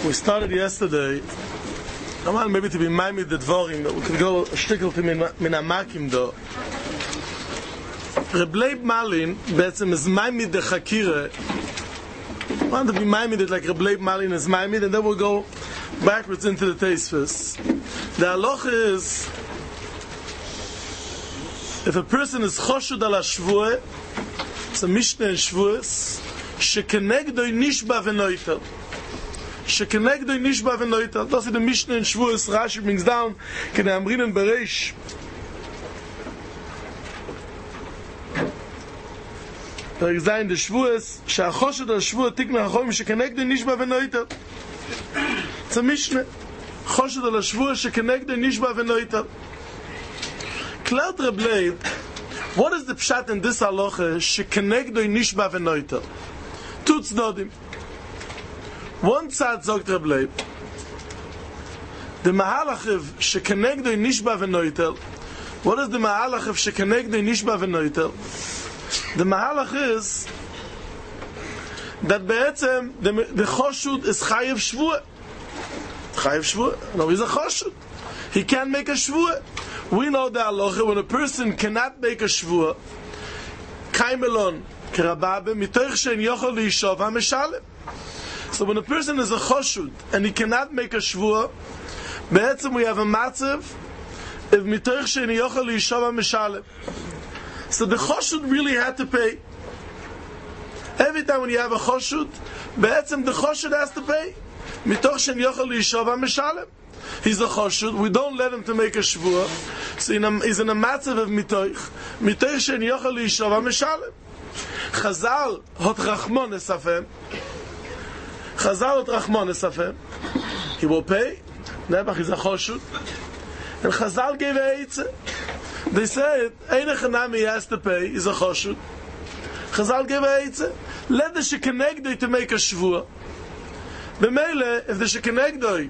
We started yesterday. I want maybe to be minded the dvorim that we could go a shtickle to min amakim do. Reb Leib Malin בעצם is minded the chakira. I want to be minded like Reb Leib Malin is minded, and then we'll go backwards into the Tosfos. The halacha is, if a person is choshud al hashvuah, it's a mishnah in Shvuos, shekenegdoi nishba v'noitel. Shekenegdoi nishba v'noitel. That's the mishnah in Shvuos. Rashi brings down, kedei amrinen bereish. There is in the Shvuos, she'achoshud al hashvuah tikna hachoim shekenegdoi nishba v'noitel. It's a mishnah. Choshud al hashvuah shekenegdoi nishba v'noitel. Klart Reb Leib, what is the pshat in this halacha? Shekenegdoi nishba v'noitel. Two tznodim. One tzad zogt Reb Leib. The mahalach of shekenegdoi nishba v'noitel. What is the mahalach of shekenegdoi nishba v'noitel? The mahalach is that be'etzem the choshud is chayev shvuah. Chayev shvuah? No, he's a choshud. He can't make a shvuah. We know the halacha when a person cannot make a shvuah, kaimelon kerababe mitoich shein yochol liishov hameshalem. So when a person is a choshud and he cannot make a shvuah, be'etzem we have a matzav if mitoich shein yochol liishov hameshalem. So the choshud really had to pay. Every time when you have a choshud, be'etzem the choshud has to pay. Mitoich shein yochol liishov hameshalem. He's a choshud. We don't let him to make a shvuah. So he's in a matzav of mitoich. Mitoich shein yochel liishov hameshalem. Chazal hot rachmon esafem. Chazal hot rachmon esafem. He will pay. Nebuch is a choshud. And Chazal gave a eitzah. They said, Einach Hanami he has to pay. He's a choshud. Chazal gave a eitzah. Let the shekenegdoi to make a shvuah. B'meile, if the shekenegdoi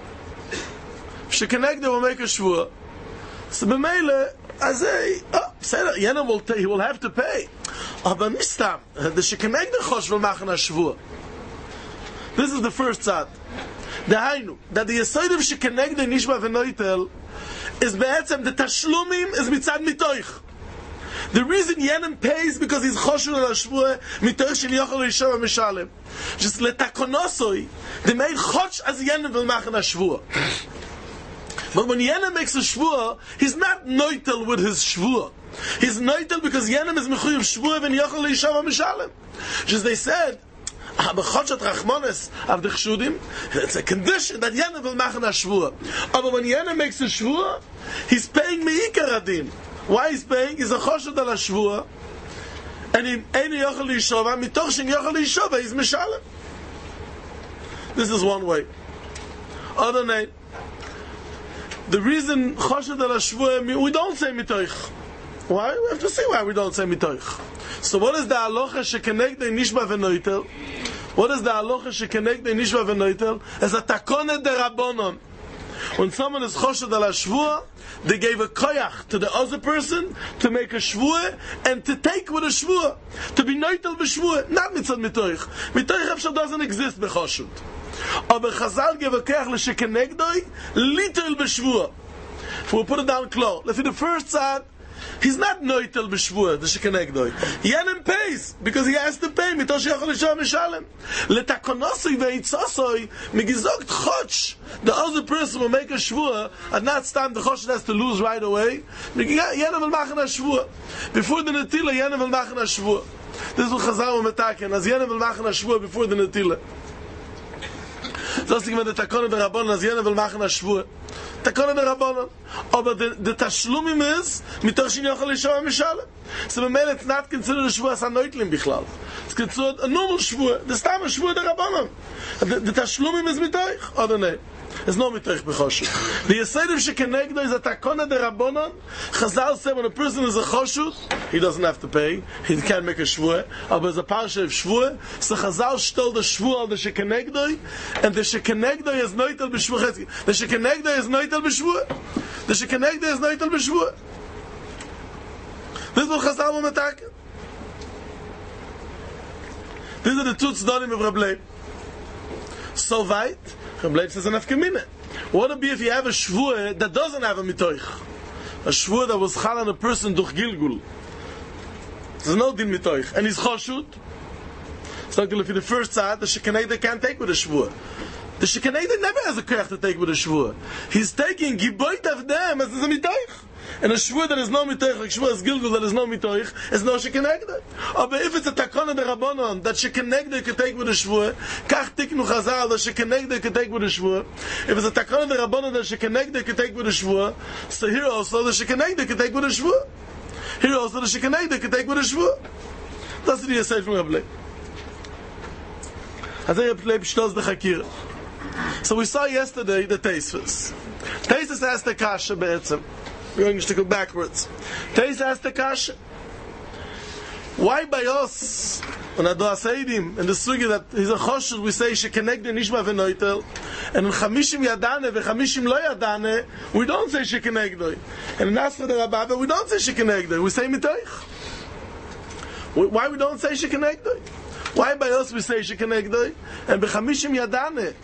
will make a shvuah. So b'meile, I say, Yenem he will have to pay. Aber nistam, the shekenegdoi chosh will machen a shvuah. This is the first tzad. Dahainu, that the yesod of shekenegdoi nishba v'noitel is be'etzem, the tashlumim is mitzad mitoich. The reason Yenem pays because he's choshul al hashvuah mitoich shel yochel liishov hameshalem. Just letakonosoi, the main chosh as Yenem will machen a shvuah. But when Yenem makes a shvuah, he's not noitel with his shvuah. He's noitel because Yenem is mechuyev shvuah and yochel liishov hameshalem. Just they said, b'chodshat rachmanes of the chshudim, it's a condition that Yenem will machen a shvuah. But when Yenem makes a shvuah, he's paying meikar adin. Why he's paying? He's a choshad al hashvuah, and he ain't yochel liishov, mitoch shen yochel liishov, he's meshalem. This is one way. Other name. The reason choshad al hashvuah, we don't say mitoich. Why? We have to see why we don't say mitoich. So what is the halacha shekenegdoi nishba v'noitel? What is the halacha shekenegdoi nishba v'noitel? As a takone de rabbonon. When someone is choshad al hashvuah, they gave a koyach to the other person to make a shvuah and to take with a shvuah, to be noitel b'shvuah, not mitzad mitoich. Mitoich efshar doesn't exist b'choshud. Aber Chazal gave a koyach l'shekenegdoi literal b'shvuah. If we put it down close, let's see the first side. He's not noitel b'shvuah, the shekenegdoi. Yenem pays because he has to pay. Mitoch yochel liishov hameshalem. Letakonosoi veitzosoi migizogt chotsh. The other person will make a shvuah, and not stand the chotsh has to lose right away. Yenem will machen a shvuah. Before the netila, Yenem will machen a shvuah. This is what Chazal will metaken. As Yenem will machen a shvuah before the netila. So it's like the takone de rabbanon, as Yenem will machen a shvuah. Takone de rabbanon. Aber the tashlumim is mitoch shen yochel liishov hameshalem. So b'meile it's not considered a shvuah as a noitlim bichlal. It's considered a normal shvuah. The stam is shvuah de rabbanon. The tashlumim is mitoich. Or no? It's no mitoich b'choshud. The yesod of shekenegdoi is a takone de rabbanon. Chazal said when a person is a choshud, he doesn't have to pay. He can't make a shvuah. Aber as a parsha of shvuah, so Chazal stole the shvuah of the shekenegdoi, and the shekenegdoi is noitel b'shvuah. The shekenegdoi is noitel b'shvuah. The shekenegdoi is noitel b'shvuah. This is what Chazal will metaken. These are the two tzdonim of Reb Leib. So weit, bleibt es an Afkamine. What would it be if you have a shvua that doesn't have a mitoich? A shvua that was chal on a person durch Gilgul. There's no din mitoich. And he's choshut. So for the first side, the shekaneda can't take with a shvua. The shekaneda never has a koyach to take with a shvua. He's taking giboit of them as a mitoich. And a shvua that is no mitoich, like shvua is Gilgul that is no mitoich, is no shekanegda. But if it's a takana de Rabbanon that shekanegda can take with a shvua, kach tiknu chazal that shekanegda can take with a shvua. If it's a takana de Rabbanon that shekanegda can take with a shvua, so here also the shekanegda can take with a shvua. Here also the shekanegda can take with a shvua. That's what he said from Rabbi. So we saw yesterday the Teisvus. Teisvus asked the Kasha be'etzem. We're going to go backwards. Teisvus asked the Kasha. Why by us, when Ado Aseidim, in the sugi that he's a choshud, we say, shekenegde nishma v'noitel, and in chamishim yadane, v'chamishim lo yadane, we don't say shekenegde. And in Asra de Rababa, we don't say shekenegde, we say mitoich. Why we don't say shekenegde? Why by us we say shekenegde, and b'chamishim yadane,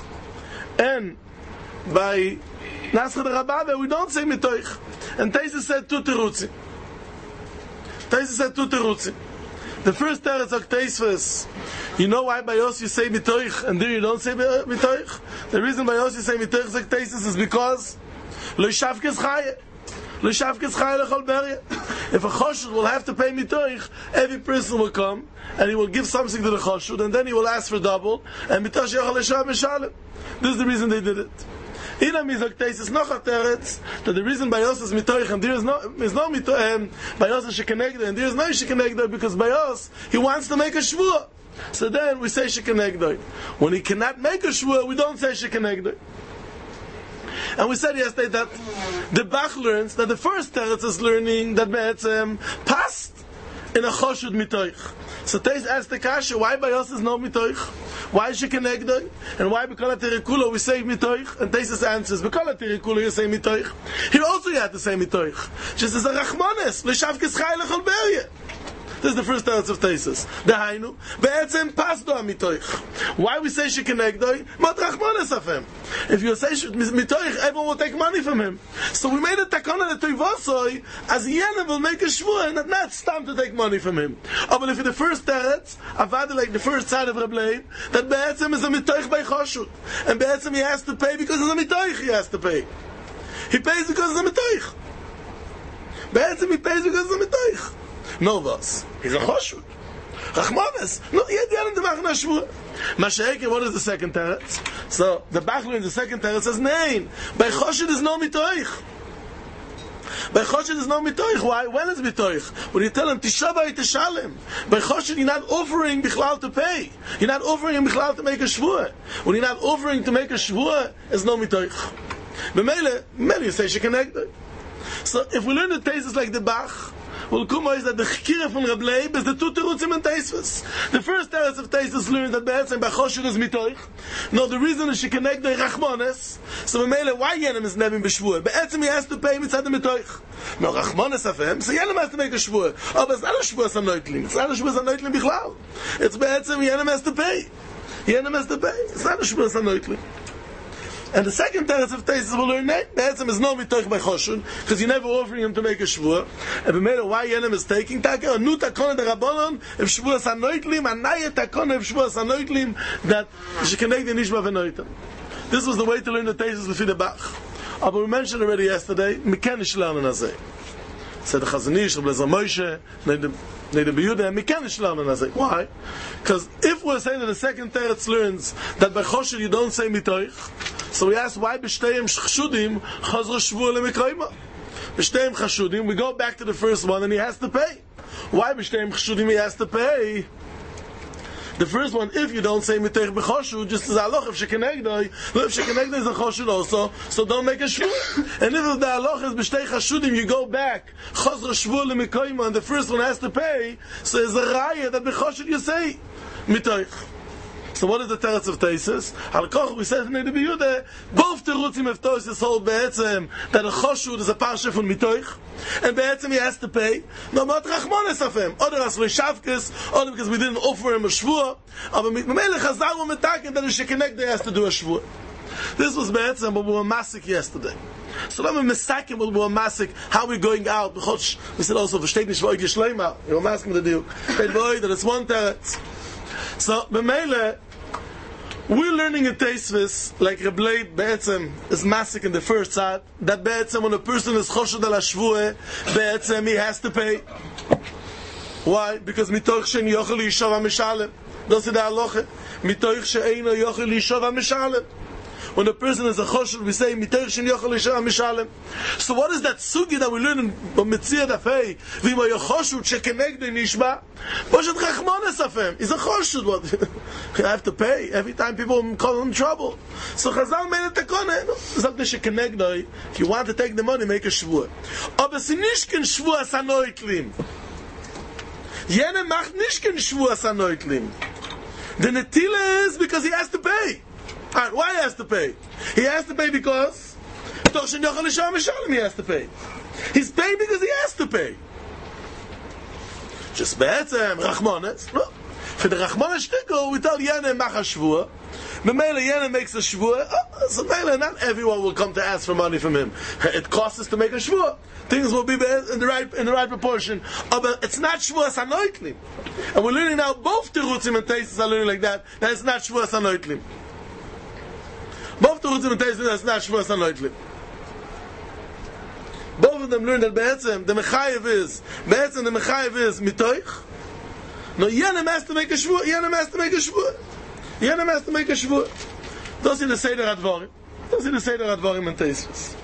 and by Nasra de Rababa, we don't say mitoich. And Teisvus said two terutzi. Teisvus said two terutzi. The first teretz of Teisvus, you know why by us you say mitoich, and there you don't say mitoich? The reason by us you say mitoich of Teisvus is because lo shavkes chaye. Lo shavkes chaye lechol beria. If a choshud will have to pay mitoich, every person will come, and he will give something to the choshud, and then he will ask for double, and mitoch yochal leshav mishalem. This is the reason they did it. Ina mizok Teisvus noch a teretz that the reason by us is mitoich and there is no mitoich by us is shekenegda and there is no shekenegda because by us he wants to make a shvua. So then we say shekenegda. When he cannot make a shvua, we don't say shekenegda. And we said yesterday that the Bach learns that the first teretz is learning that be'etzem passed in a choshud mitoich. So Teisvus asked the Kasha, why by us is no mitoich? Why shekenegdoi? And why b'kol ha'terikula we say mitoich? And Teisvus answers, b'kol ha'terikula you say mitoich. Here also you have to say mitoich. She says, a rachmanes, l'shavkes chai lechol beria. This is the first teretz of Teisvus. Dehainu, be'etzem pasdo ha'mitoich. Why we say shekenegdoi? Mat rachmanes of him. If you say mitoich, everyone will take money from him. So we made a takana toivosoi, as Yenem will make a shvua, and not stam to take money from him. But if in the first teretz, avada like the first side of Rabbi Leib, that be'etzem is a mitoich by choshut. And be'etzem he has to pay because it's a mitoich he has to pay. He pays because it's a mitoich. Be'etzem he pays because it's a mitoich. No was. He's a choshut. Rachmanes. No, yet the other machen a shvua. Mashiach, what is the second teretz? So the Bachler in the second teretz says, nein, by choshut is no mitoich. By choshut is no mitoich. Why? When is mitoich? When you tell him, Tisha B'Av Tishalem. By choshut you're not offering bichlal to pay. You're not offering him bichlal to make a shvua. When you're not offering to make a shvua, it's no mitoich. B'meile you say shekenegdoi. So if we learn the Teisvus like the Bach, well, Kuma is that the Chikira from Rabbi Leib is the two terutzim and Teisvus. The first teretz of Teisvus learns that be'etzem b'choshut is mitoich. No, the reason is she connect the rachmanes. So Mamele, why Yenem is nevim b'shvua? Be'etzem he has to pay mitzad the mitoich. No, rachmanes of him. So Yenem has to make a shvua. Oh, but it's not a shvua sanoitlim. It's not a shvua sanoitlim bichlal. It's be'etzem Yenem has to pay. Yenem has to pay. It's not a shvua sanoitlim. And the second teretz of Teisvus will learn that Be'etzem is no mitoich by choshun, because you're never offering him to make a shvua. And b'meila why Yenem is taking taka a new takona de Rabbanon if shvua sanoitlim, a naya takona if shvua sanoitlim that she can make the nishma v'noitam. This was the way to learn the Teisvus b'fi the Bach. But we mentioned already yesterday, mekenish lernen azay. Said the Chazon Ish, Rabbi Eliezer Moshe, Neder B'Yehuda, and mekenish lernen azay. Why? Because if we're saying that the second teretz learns that by choshun you don't say mitoich, so we ask why b'shteim chashudim chazro shvua lemekayma. B'shteim chashudim, we go back to the first one and he has to pay. Why b'shteim chashudim he has to pay? The first one, if you don't say mitoich b'choshud, just as aloch if shekenegdoi, if shekenegdoi is a choshud also, so don't make a shvua. And if the aloch is b'shtei chashudim, you go back chazro shvua lemekayma, and the first one has to pay. So there's a raya that b'choshud you say mitoich. So what is the teretz of Taisus? Al-Koch, we said in the Biyude, both terutzim of Taisus hold be'etzem that a choshud is a parsha from Mitoich, and be'etzem he has to pay, no mat rachmanes of him, other as Reshavkes, other because we didn't offer him a shvua, but Melech Hazar will metaken that a shekenekde has to do a shvua. This was be'etzem, but we were masik yesterday. So let me misakim will be a masik, how we're going out, we said also, versteht nicht, wo ich geschleima, you were masking the deal, that it's one teretz. So, B'meile, we're learning in Teisvis, like Reb Leib Be'etzem is masik in the first side, that Be'etzem, when a person is choshud al hashvuah, Be'etzem, he has to pay. Why? Because mitoich she'en yochel yishav ha'mishalem. Das ist der Halacha. Mitoich she'en yochel yishav ha'mishalem. When a person is a choshud, we say, mitoich she'en yochel yishav ha'mishalem. So what is that sugi that we learn in Mitzia Dafei? V'ima yochoshud she'kenegdei nishba? Poshet rachmanes afem. He's a choshud. What? I have to pay every time people call him trouble. So Chazal made it tekone. Sagt the she'kenegdei. If you want to take the money, make a shvua. Aber sie nicht kein shvua as a neutlim. Jene macht nicht kein shvua as a neutlim. The netile is because he has to pay. Alright, why he has to pay? He has to pay because he has to pay. He's paying because he has to pay. Just be'etzem, rachmanes. No. For the rachmanes shtickle, we tell Yene mach a shvua. B'meile Yene makes a shvua. So Meile, not everyone will come to ask for money from him. It costs us to make a shvua. Things will be in the right proportion. But it's not shvua sanoitlim. And we're learning now, both terutzim and teisus are learning like that it's not shvua sanoitlim. Both terutzim and teisus, that's not shvua sanoitlim. Both of them learn that be'etzem, the mechayev is mitoich. No, Yenem has to make a shvua. Yenem has to make a shvua. Does he the Seder Advarim and Teisvis?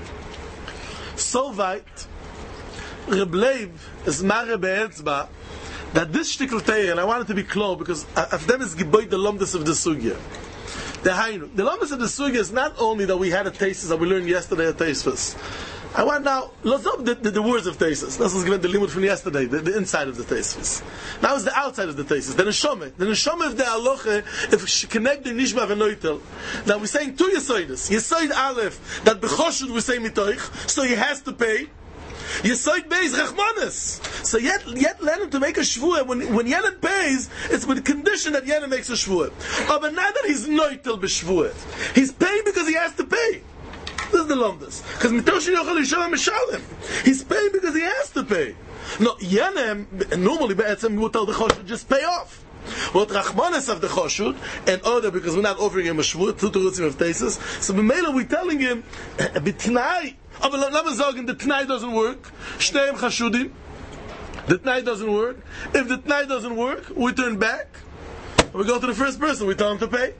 So weit, Reb Leib is mare be'etzba, that this shtickl teir, and I want it to be clear, because of them is giboy the lomdus of the sugya. The lomdus of the sugya is not only that we had a Teisvis that we learned yesterday at Teisvis. I want now, let's up the words of Teisvis. This was given the limit from yesterday, the inside of the Teisvis. Now it's the outside of the Teisvis. The neshome of the aloche, if she connect the nishma v'noitel. Now we're saying two yesoides. Yesoid aleph, that b'choshud we say mitoich, so he has to pay. Yesoid beis rachmanes. So yet let him to make a shvua. When Yelen pays, it's with the condition that Yelen makes a shvua. But not that he's noitel b'shvua. He's paying because he has to pay. This is the lomdus. Because mitoshin yochel yishav mishalem. He's paying because he has to pay. No, Yenem, normally be'etzem would tell the choshud, just pay off. What rachmanes of the choshud, and other, because we're not offering him a shvut, two terutzim of tesis, so b'meila we're telling him, b'tnai, aber let me sagen, the tnai doesn't work, shteim chashudim, the tnai doesn't work. If the tnai doesn't work, we turn back, we go to the first person, we tell him to pay.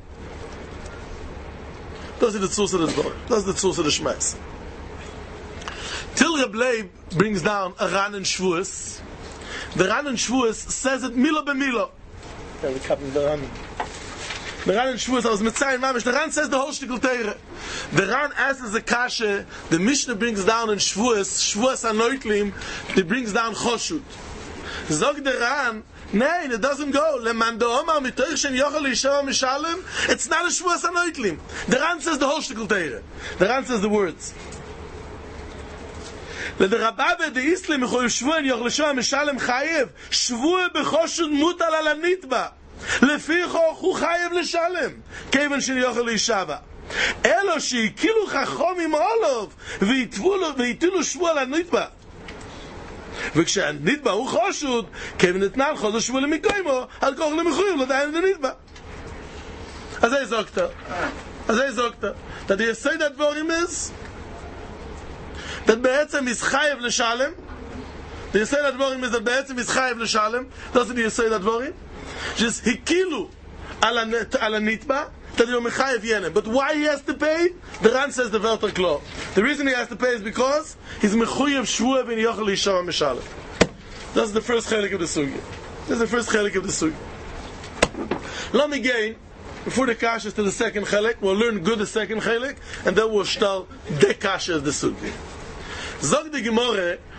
Das ist the tzuz of the dor. That's the tzuz of the shmais. Till Reb Leib brings down a Ran and Shvuas. The Ran and Shvuas says it milo b'milo. The Ran and Shvuas, I was mitzayin mamish. The Ran says the whole shtickl teire. The Ran asks the kasha. The Mishnah brings down in Shvuas anoitlim. He brings down choshut. Zog the Ran. Nein, it doesn't go. It's not a shvuas anoitlim. The Ran says the whole shtickl teire. The Ran says the words. The Rabbabe the Islam mechoyev shvuah yochel yishav mishalem chayev shvuah b'choshud mutal al hanitba lefi choch hu chayev l'shalem kevan shel yochel yishava elo she'ikilu chachomim olov v'yitilu shvuah al hanitba. וכשהנדבה הוא חושוד, כיוון נתנן חודש שבוע למקוימו, על כוח למחויב לדיין לנדבה. אז זה זוקת. that the יסוד הדבורים is, that בעצם is חייב לשלם, the יסוד הדבורים is that בעצם is חייב לשלם, that's the יסוד הדבורים, just הקילו על הנתבה, that you're mechayev yenem. But why he has to pay? The Ran says the Velter Klo. The reason he has to pay is because he's mechuyev shvuah v'in yochel yishav mishalem. That's the first chelik of the sugi. Let me gain before the kasha to the second chelik. We'll learn good the second chelik, and then we'll start the kasha of the sugi. Zog the Gemara,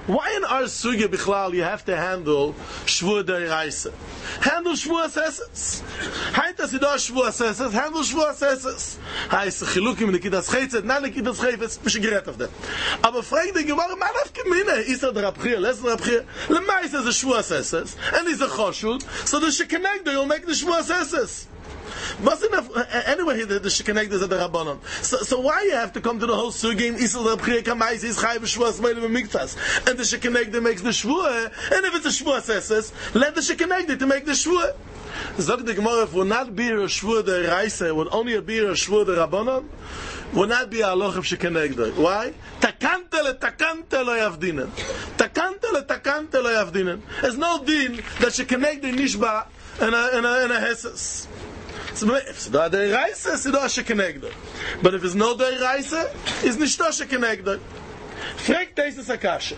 Why in our sugya bichlal you have to handle shvur deraisa? Handle shvur asesses. Haitas idah shvur asesses. Handle shvur asesses. Heißt chilukim nikidas chaytzet, na nikidas chayvetz, b'shigret of them. Aber frag the Gemara, man auf gemine, is der Rabchir, lesen Rabchir, lemais is a shvur asesses, and he's a choshud, so the shekenegdo you'll make the shvur asesses. Anyway, the shekenegdo is at the Rabbanon. So why you have to come to the whole sugim? Isel Rabchir kamais is chay v'shvur asmeile v'miktas, and the shekenegdo makes the shvur, and if it's a shvur asesses, let the shekenegdo to make the shvur. Zog the Gemara, if would not be a shvur the Reise, would only be a shvur the Rabbanon, would not be a halacha of shekenegdo. Why? Takante lo yavdinen. Takante lo yavdinen. There's no din that shekenegdo nishba in a heses. So if it's the Reise, it's the shekenegdo. But if it's no the Reise, it's nicht the shekenegdo. Frag teises akasha.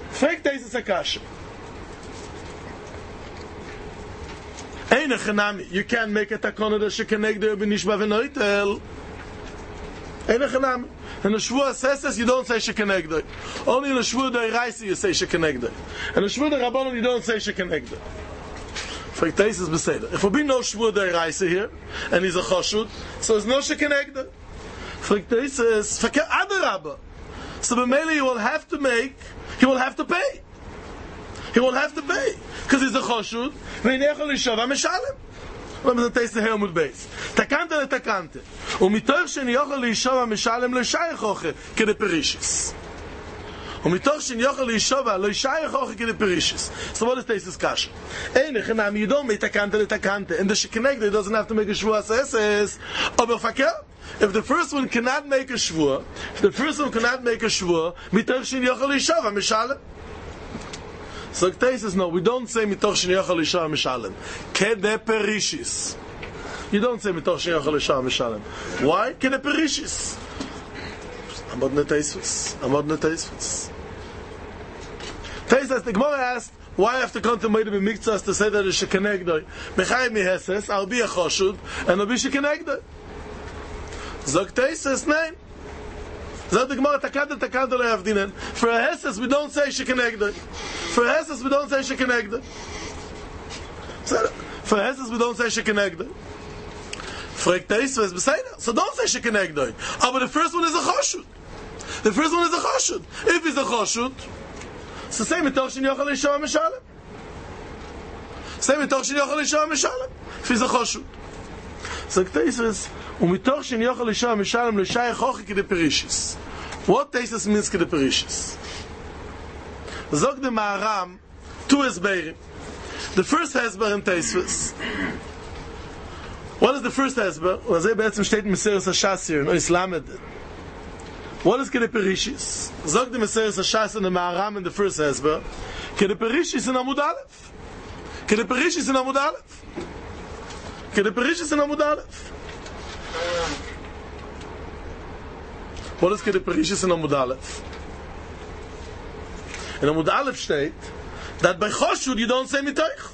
You can't make a takona that shekenegdo b'nishba v'noitel. Eine chanami. In the shvur asesses you don't say shekenegdo. Only in the shvur deraisa you say shekenegdo. In the shvur derabbanon you don't say shekenegdo. If there be no shvur deraisa here, and he's a choshud, so there's no shekenegdo. So b'meili he will have to pay. He will have to pay. Because he's a choshud, v'inechol yishava meshalem. Let me taste the hair mud base. Takante le takante. Umitoch sheni yochel yishava meshalem lo shayach oche kede perishis. Umitoch sheni yochel yishava lo shayach oche kede perishis. So what is this kasha? Eine chenam, you don't make takante le takante. And the shekenegdo doesn't have to make a shvur asesses. Aber fakel, if the first one cannot make a shvur, mitoch sheni yochel yishava meshalem. So Ktei says, no, we don't say mitoch shen yochel yishava mishalem. Kede perishis. You don't say mitoch shen yochel yishava mishalem. Why? Kede perishis. Amod neteisvus. Ktei says, the Gemara asked, why I have to come to Meidem Mikzas to say that it's shekenegdo? Mechai miheses, I'll be a choshud, and I'll be shekenegdo. So Ktei says, name. Zot the Gemara takante lo yavdinen. For a heses we don't say shekenegdo. For a heses we don't say shekenegdo. Fragt is was beseder. So don't say shekenegdo. But the first one is a choshud. If he's a choshud, so say mitoch shen yochel yishava meshalem. If he's a choshud. So Ktei says, umitoch shen yochel yishava meshalem lo shayach oche kede perishis. What Teisus means kede perishis? Zog the Maharam, two hesberim. The first hesber in Teisus. What is the first hesber? Well, they betzim steht in Meseres HaShas here, in Ois Lamed. What is kede perishis? Zog the Meseres HaShas in the Maharam in the first hesber. Kede perishis in Amud Aleph. What is kede perishis in Amud Aleph? In Amud Aleph steht that by choshud you don't say mitoich.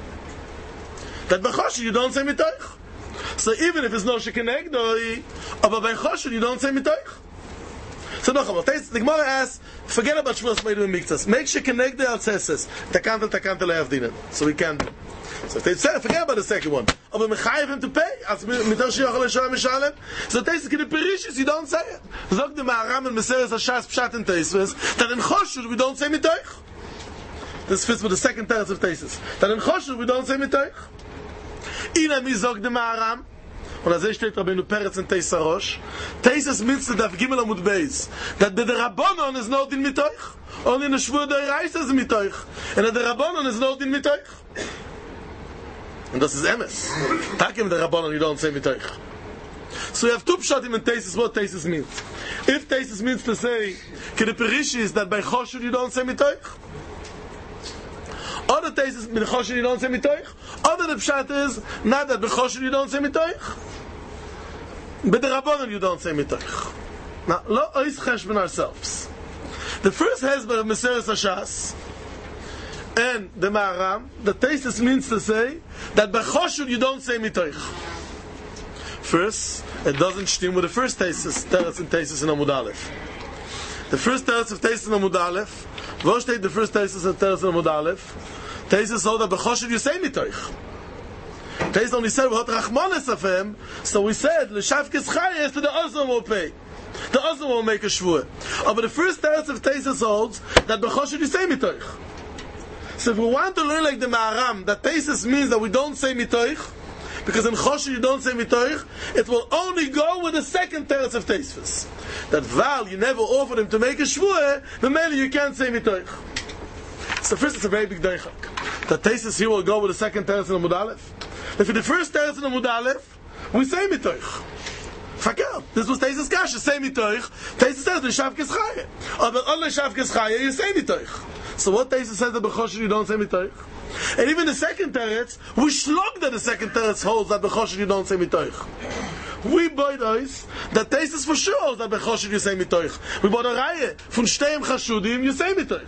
So even if it's no shekenegdo, but by choshud you don't say mitoich. So no, the Gemara asks, forget about shvus meidem miktas. Make shekenegdo al tzeses. Takante lo yavdinen. So we can do. So they say, forget about the second one. Aber mechayev him to pay. As mitoch sheyachol yishava meshalem. So they say, the perishis, you don't say it. Zog the Maharam and Meseres HaShas pshat in Teisves, that in choshud we don't say mitoich. This fits with the second teretz of Teisves. That in choshud we don't say mitoich. Ina mi zog the Maharam. Und as steht Rabbeinu Peretz in Teis Harosh. Teisves means the Daf Gimel Amud Beis. That the Rabbanon is not in mitoich. Only in the Shvur Deraisa is mitoich. And the Rabbanon is not in mitoich. And this is emes. Takim the Rabbanon, you don't say mitoich. So you have two pshatim in Teisus, what Teisus means. If Teisus means to say, kede perishis, that by choshud you don't say mitoich. Other Teisus, by choshud you don't say mitoich. Other the pshat is, not that by choshud you don't say mitoich. By the Rabbanon you don't say mitoich. Now, lo ois cheshbon ourselves. The first hesber of Meseres HaShas, and the Maharam, the Teisus means to say that by choshud you don't say mitoich. First, it doesn't stem with the first Teisus, Teretz and Teisus in Amud Aleph. The first teretz of Teisus in Amud Aleph. Wo steht the first teretz of Teisus in Amud Aleph? Teisus soll da bechoshet Yosei mitoich. Teisus only said, what Rachmanes of him, so we said, L'shavkes Chayes, to the Ozom will pay. The Ozom will make a shvur. But the first teretz of Teisus holds that bechoshet Yosei mitoich. So if we want to learn like the Maharam, that Teisus means that we don't say mitoich, because in Choshen you don't say mitoich, it will only go with the second teretz of Teisus. That Val, you never offered him to make a shvur, the mainly you can't say mitoich. So first it's a very big deichak. That Teisus here will go with the second teretz in the Amud Aleph. If in the first teretz in the Amud Aleph, we say mitoich. Fakir. This was Teisus Kasha, say mitoich. Teisus says, L'shavkes Chayeh. But on L'shavkes Chayeh, you say mitoich. So what Teisus says that b'choshen you don't say mitoich? And even the second teretz, we shlog that the second teretz holds that b'choshen you don't say mitoich. We bought those that Teisus for sure holds that b'choshen you say mitoich. We bought a raya from Shteim Chashudim, you say mitoich.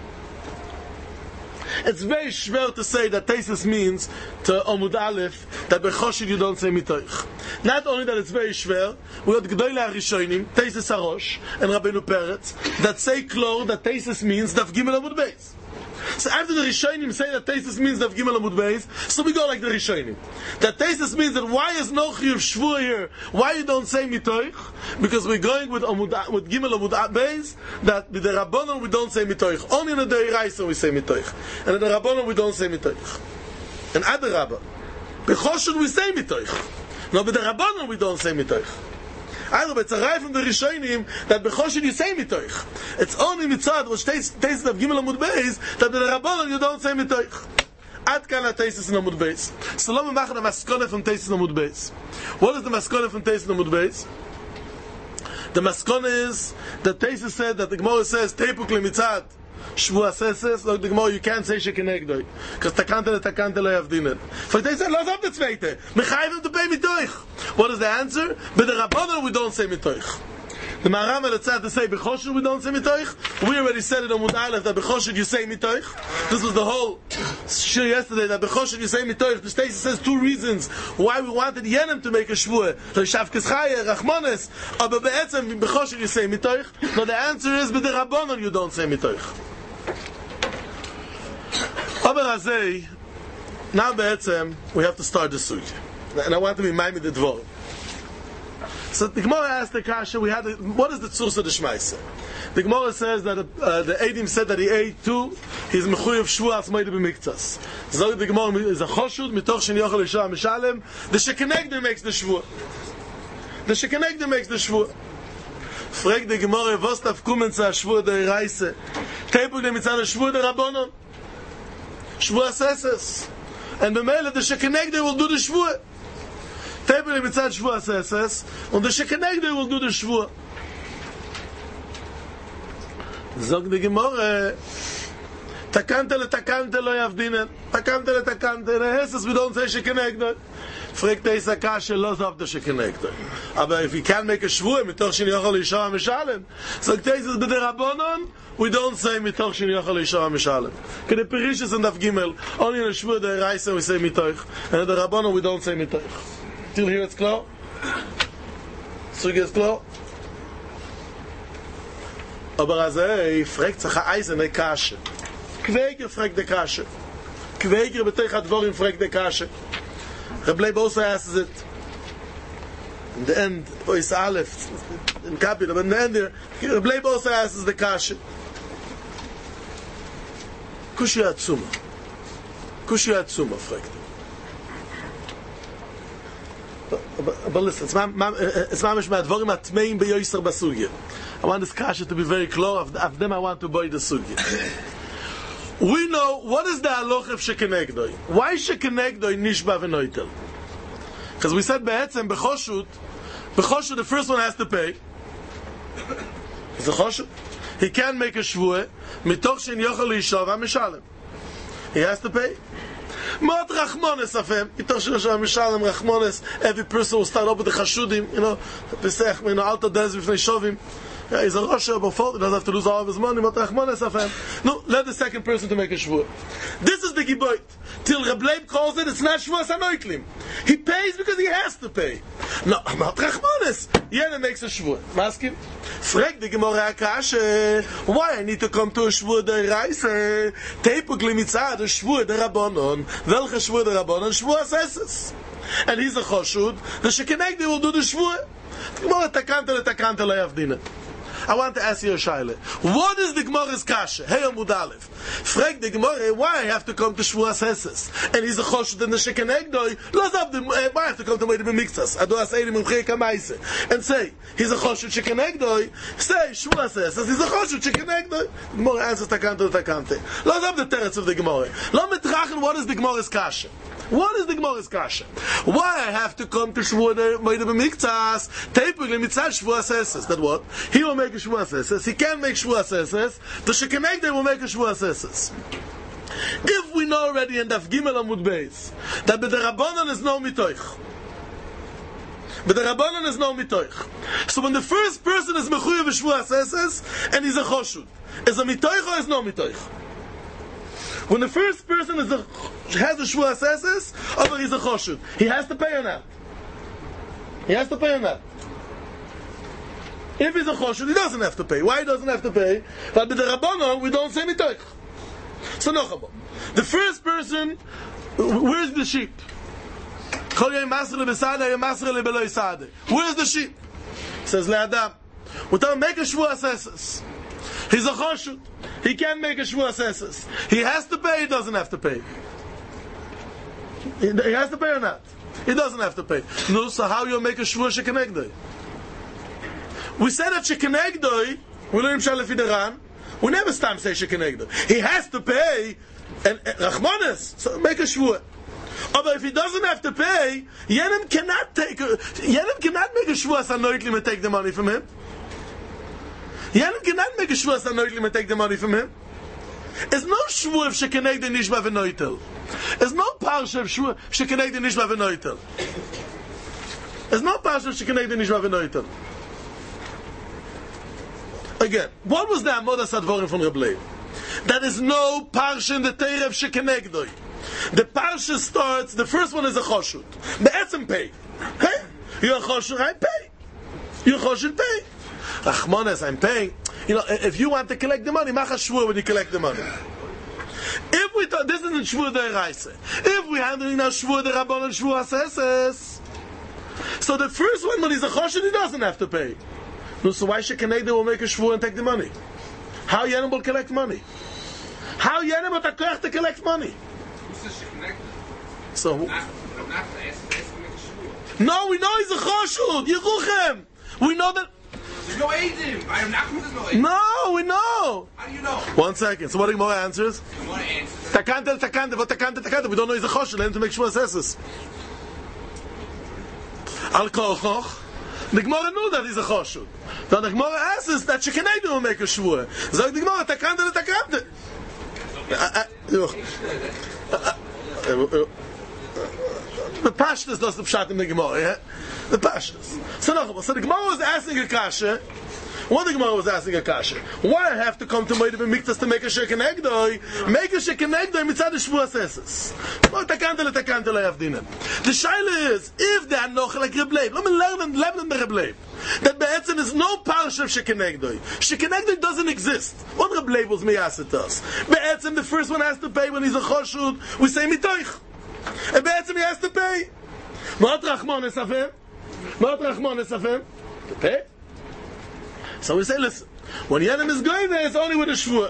It's very schwer to say that Teisus means to Amud Aleph that b'choshen you don't say mitoich. Not only that it's very schwer, we have G'dolei HaRishonim, Teisus HaRosh, and Rabbeinu Peretz, that say klor that Teisus means Daf Gimel Amud Beis. So after the Rishonim say that Teisus means Daf Gimel Amud Beis, so we go like the Rishonim. That Teisus means that why is no Chiyuv Shvur here? Why you don't say mitoich? Because we're going with Gimel Amud Beis, that with the Rabbanon we don't say mitoich. Only in the Deiraisa we say mitoich. And in the Rabbanon we don't say mitoich. And at the Rabbah, b'choshen we say mitoich. No, but the Rabbanon we don't say mitoich. Either it's a rai from the Rishonim that b'choshen you say mitoich. It's only mitzad which tastes of Gimel Amud Beis that the Rabbanon you don't say mitoich. Ad kan Teisus in Amud Beis. So let me make a maskone from Teisus in Amud Beis. What is the maskone from Teisus in Amud Beis? The maskone is that Teisus said that the Gemara says teipuk lemitzad shvu aseses. Like the Gemara, you can't say shekenegdoi because takante lo yavdinen. For they said los auf the zweite. Mechayvim to pay mitoich. What is the answer? But the Rabbanon we don't say mitoich. The Maharam had said to say b'choshen we don't say mitoich. We already said it on Amud Aleph that b'choshen you say mitoich. This was the whole shir yesterday that b'choshen you say mitoich. The Teisus says two reasons why we wanted Yenim to make a shvur. L'shavkes Chayeh, Rachmanes. But be'etzem b'choshen you say mitoich. But the answer is with the Rabbanon you don't say mitoich. Now be'etzem we have to start the sugi. And I want to be maimed the dvor. So the Gemara asked the kasha, what is the tzursa de shmaisa? The Gemara says that the Eidim said that he ate two, he's mechuyev shvua asmoide b'miktas. So the Gemara is a choshud, mitoch shen yochel yishah mishalem, the shekenegde makes the shvua. The shekenegde makes the shvua. Frag the Gemara, was taf kumen za shvua de reise? Teipuk de mitzad shvua de rabbonon. Shvua seses. And the mele, the shekenegde will do the shvua. Tebel mitzad shvua seses, and the shekenegde will do the shvua. Zog the Gemara, takante lo yavdinen, takante, the heses we don't say shekenegde. Fragt Teisa Kashe, los auf der shekenegde. Aber if you can't make a shvua, mitoch shen yochel yishah mishalem, zog Teisa, but the Rabbanon, we don't say mitoch shen yochel yishah mishalem. Ke the Perishis and Daf Gimel, only in the shvua the Reise we say mitoch, and in the Rabbanon we don't say mitoch. Till here it's klar? Sugi ist klar? Aber fragt sich eisene Kasche. Kweger fragt die Kasche. Kweger beteich advorim fragt die Kasche. Rebleib also asks it. In the end, it's Aleph, in Kapit, but in the end there, Rebleib also asks the Kasche. Kushi Atzuma fragt. But listen, it's mamish ma'advorim atmeim beyoyser basugya. I want this kasha to be very clear. Of them I want to buy the sugya. We know what is the halacha of shekenegdoi. Why shekenegdoi nishba v'noitel? Because we said be'etzem b'choshut the first one has to pay. It's a choshut. He can't make a shvuah mitoch shen yochel yishov ha'mishalem. He has to pay. Mot Rachmanes of him. Rachmanes. Every person will start up with the Chashudim, Pesach, Alta Dez b'fnei Shovim. He's a Rosh before, he doesn't have to lose all of his money. Mot Rachmanes of him. No, let the second person to make a shvur. This is the Giboit. Till Reb Leib calls it, it's not shvur sanoiklim. He pays because he has to pay. No, not Rachmanis. Yena makes a shvua. Maskim? Frag the Gemara Akash, why I need to come to a shvua de Reise? Teipuk limitzad, a shvua de Rabbanon. Welche shvua de Rabbanon? Shvua Seses. And he's a choshud. The Shekenegdi will do the shvua. Gemara takante le'avdina. I want to ask you a shaila. What is the Gemara's kasha? Hey, Amud Aleph. Frag the Gemara, why I have to come to Shvuas Heses? And he's a choshud in the Shekenegdoi. Why I have to come to Meidem Miktsas? Ado Aseirim Mchei Kamaise. And say, he's a choshud Shekenegdoi. Say, Shvuas Heses, he's a choshud Shekenegdoi. The Gemara answers takante. Let's have the teretz of the Gemara. Let me trachen, what is the Gemara's kasha? What is the Gemara's kasha? Why I have to come to Shvuas Meidem Miktsas? Teipugli mitzad Shvuas Heses. That what? He will make a Shvuas Heses. He can make Shvuas Heses. The Shekenegdoi will make a Shvuas Heses. If we know already in Daf Gimel Amud Beis that the Rabbanon is no mitoich. But the Rabbanon is no mitoich. So when the first person is mechuyev Shvuas Heses and he's a choshud, is a mitoich or is no mitoich? When the first person has a Shvuas Heses, or he's a choshud, he has to pay or not? He has to pay or not? If he's a choshud, he doesn't have to pay. Why he doesn't have to pay? But with the Rabbanon, we don't say mitoich. So no, the first person, where's the sheep? Where's the sheep? Says Le'adam. We tell him, make a Shvuas Heses. He's a choshud. He can't make a Shvuas Heses. He has to pay, he doesn't have to pay. He has to pay or not? He doesn't have to pay. No, so how you make a Shvuas Shekenegdoi? We said that Shekenegdoi, we learn Shalef Idaran, we never stop say Shekenegdoi. He has to pay, and Rachmanis, so make a Shvuah. But if he doesn't have to pay, Yenim cannot make a Shvuas Anoitlim and take the money from him. Yenim cannot make a Shvuas Anoitlim and take the money from him. There's no Shvuah of Shekenegdoi Nishma V'Noitel. There's no Parsha of Shvuah Shekenegdoi Nishma V'Noitel. There's no Parsha of Shekenegdoi Nishma V'Noitel. Again, what was the Amodas Advorim from Reb Leib? There is no Parsha in the Torah of Shekenegdoi. The Parsha starts, the first one is a choshut. Be'etzem pay. Hey, you're a choshut, I pay. You're a choshut, pay. Rachmanis, I'm paying. You know, if you want to collect the money, mach a shvur when you collect the money. If we thought, this isn't shvur de reise. If we handling now shvur de Rabban and shvur aseses. So the first one, when he's a choshut, he doesn't have to pay. No, so why should Canada will make a shvur and take the money? How Yenim will collect money? How Yenim will to collect money? So no, we know he's a choshut. Yeruchem. We know that. There's no Eidim. There's no Eidim. No, we know. How do you know? 1 second. So what the Gemara answers? Takante. We don't know he's a choshut. Let him to make shvur aseses. Al kochoch. The Gemara knew that he's a choshut. Then the Gemara asks that Shekenegdoi will make a shvur. Zog the Gemara, takante. The Pashtas does the pshat in the Gemara, yeah? The Pashtas. So the Gemara was asking a kasha. What the Gemara was asking a kasha? Why I have to come to Meidem Miktsas to make a Shekenegdoi? Make a Shekenegdoi mitzad Shvuas Heses. Takante le'avdina. The shaila is, if they are noch like Reb Leib, let me learn the Reb Leib. That be'etzem is no parsha of Shekenegdoi. Shekenegdoi doesn't exist. What Reb Leib was miyaseh to us? Be'etzem, the first one has to pay when he's a choshud. We say mitoich. And be'etzem he has to pay. Ma'at Rachmanis afem? To pay? So we say, listen, when Yenim is going there, it's only with a shvur.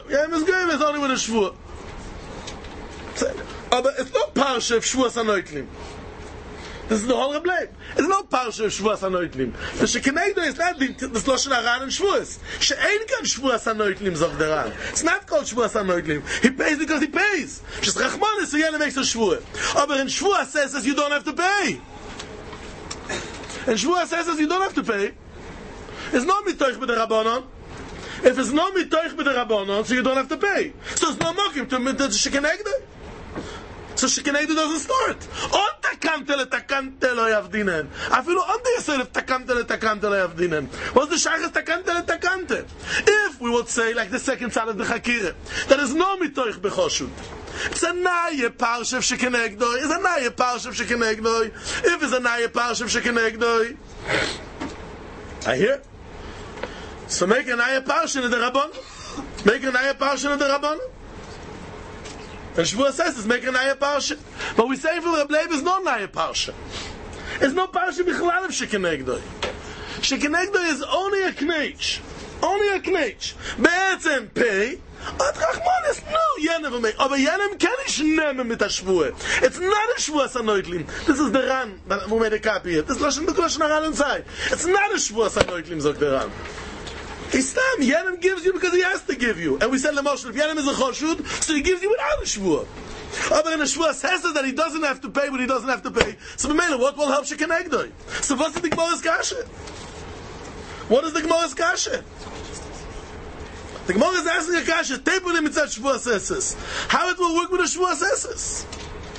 But it's not parsha of Shvuas Anoitlim. This is the whole Reb Leib. It's not parsha of Shvuas Anoitlim. The Shekenegdoi is not the Lashon Haran and Shvuas. She'ein kan Shvuas Anoitlim zog the Ran. It's not called Shvuas Anoitlim. He pays because he pays. Just Rachmanis, so Yenim makes a shvur. But in Shvuas says you don't have to pay. And Shvuas says you don't have to pay. It's not mitoich with the Rabbanon. If it's not mitoich with the Rabbanon, so you don't have to pay. So it's not mokim to the Shekenegdoi. So Shekenegdoi doesn't start. On takante lo yavdinen. Afilu on the yisrael takante lo yavdinen. What's the shaychus takante? If we would say, like the second side of the Chakira, there is no mitoich bechoshut. It's a naye parsha shekenegdoi. It's a naye parsha shekenegdoi. If it's a naye parsha shekenegdoi, I hear. So make a naye parsha in the Rabban. Make a naye parsha in the Rabban. And Shavuos says it's make a naye parsha. But we say for Reb Leib is no naye parsha. It's no parsha bichlal of shekenegdoi. Shekenegdoi is only a knech. Only a knech. Be'etzem pei. At Rachmanis, no, Yenem me. Aber Yenem kann ich nehmen mit der Schwur. It's not a Schwur Sanoitlim. This is the Ran, who made a copy here. This is Lashon Ran inside. It's not a Schwur Sanoitlim, sagt the Ran. Islam, Yenem gives you because he has to give you. And we said Lemoshe, if Yenem is a Choshud, so he gives you without a Schwur. Aber in a Schwur says that he doesn't have to pay what he doesn't have to pay. So what will help Shekenegdoi? So what's the Gemara's Kasha? What is the Gemara's Kasha? The Gemara is asking a kasha, Tepunim mitzat Shavuos Esses. How it will work with the Shavuos Esses?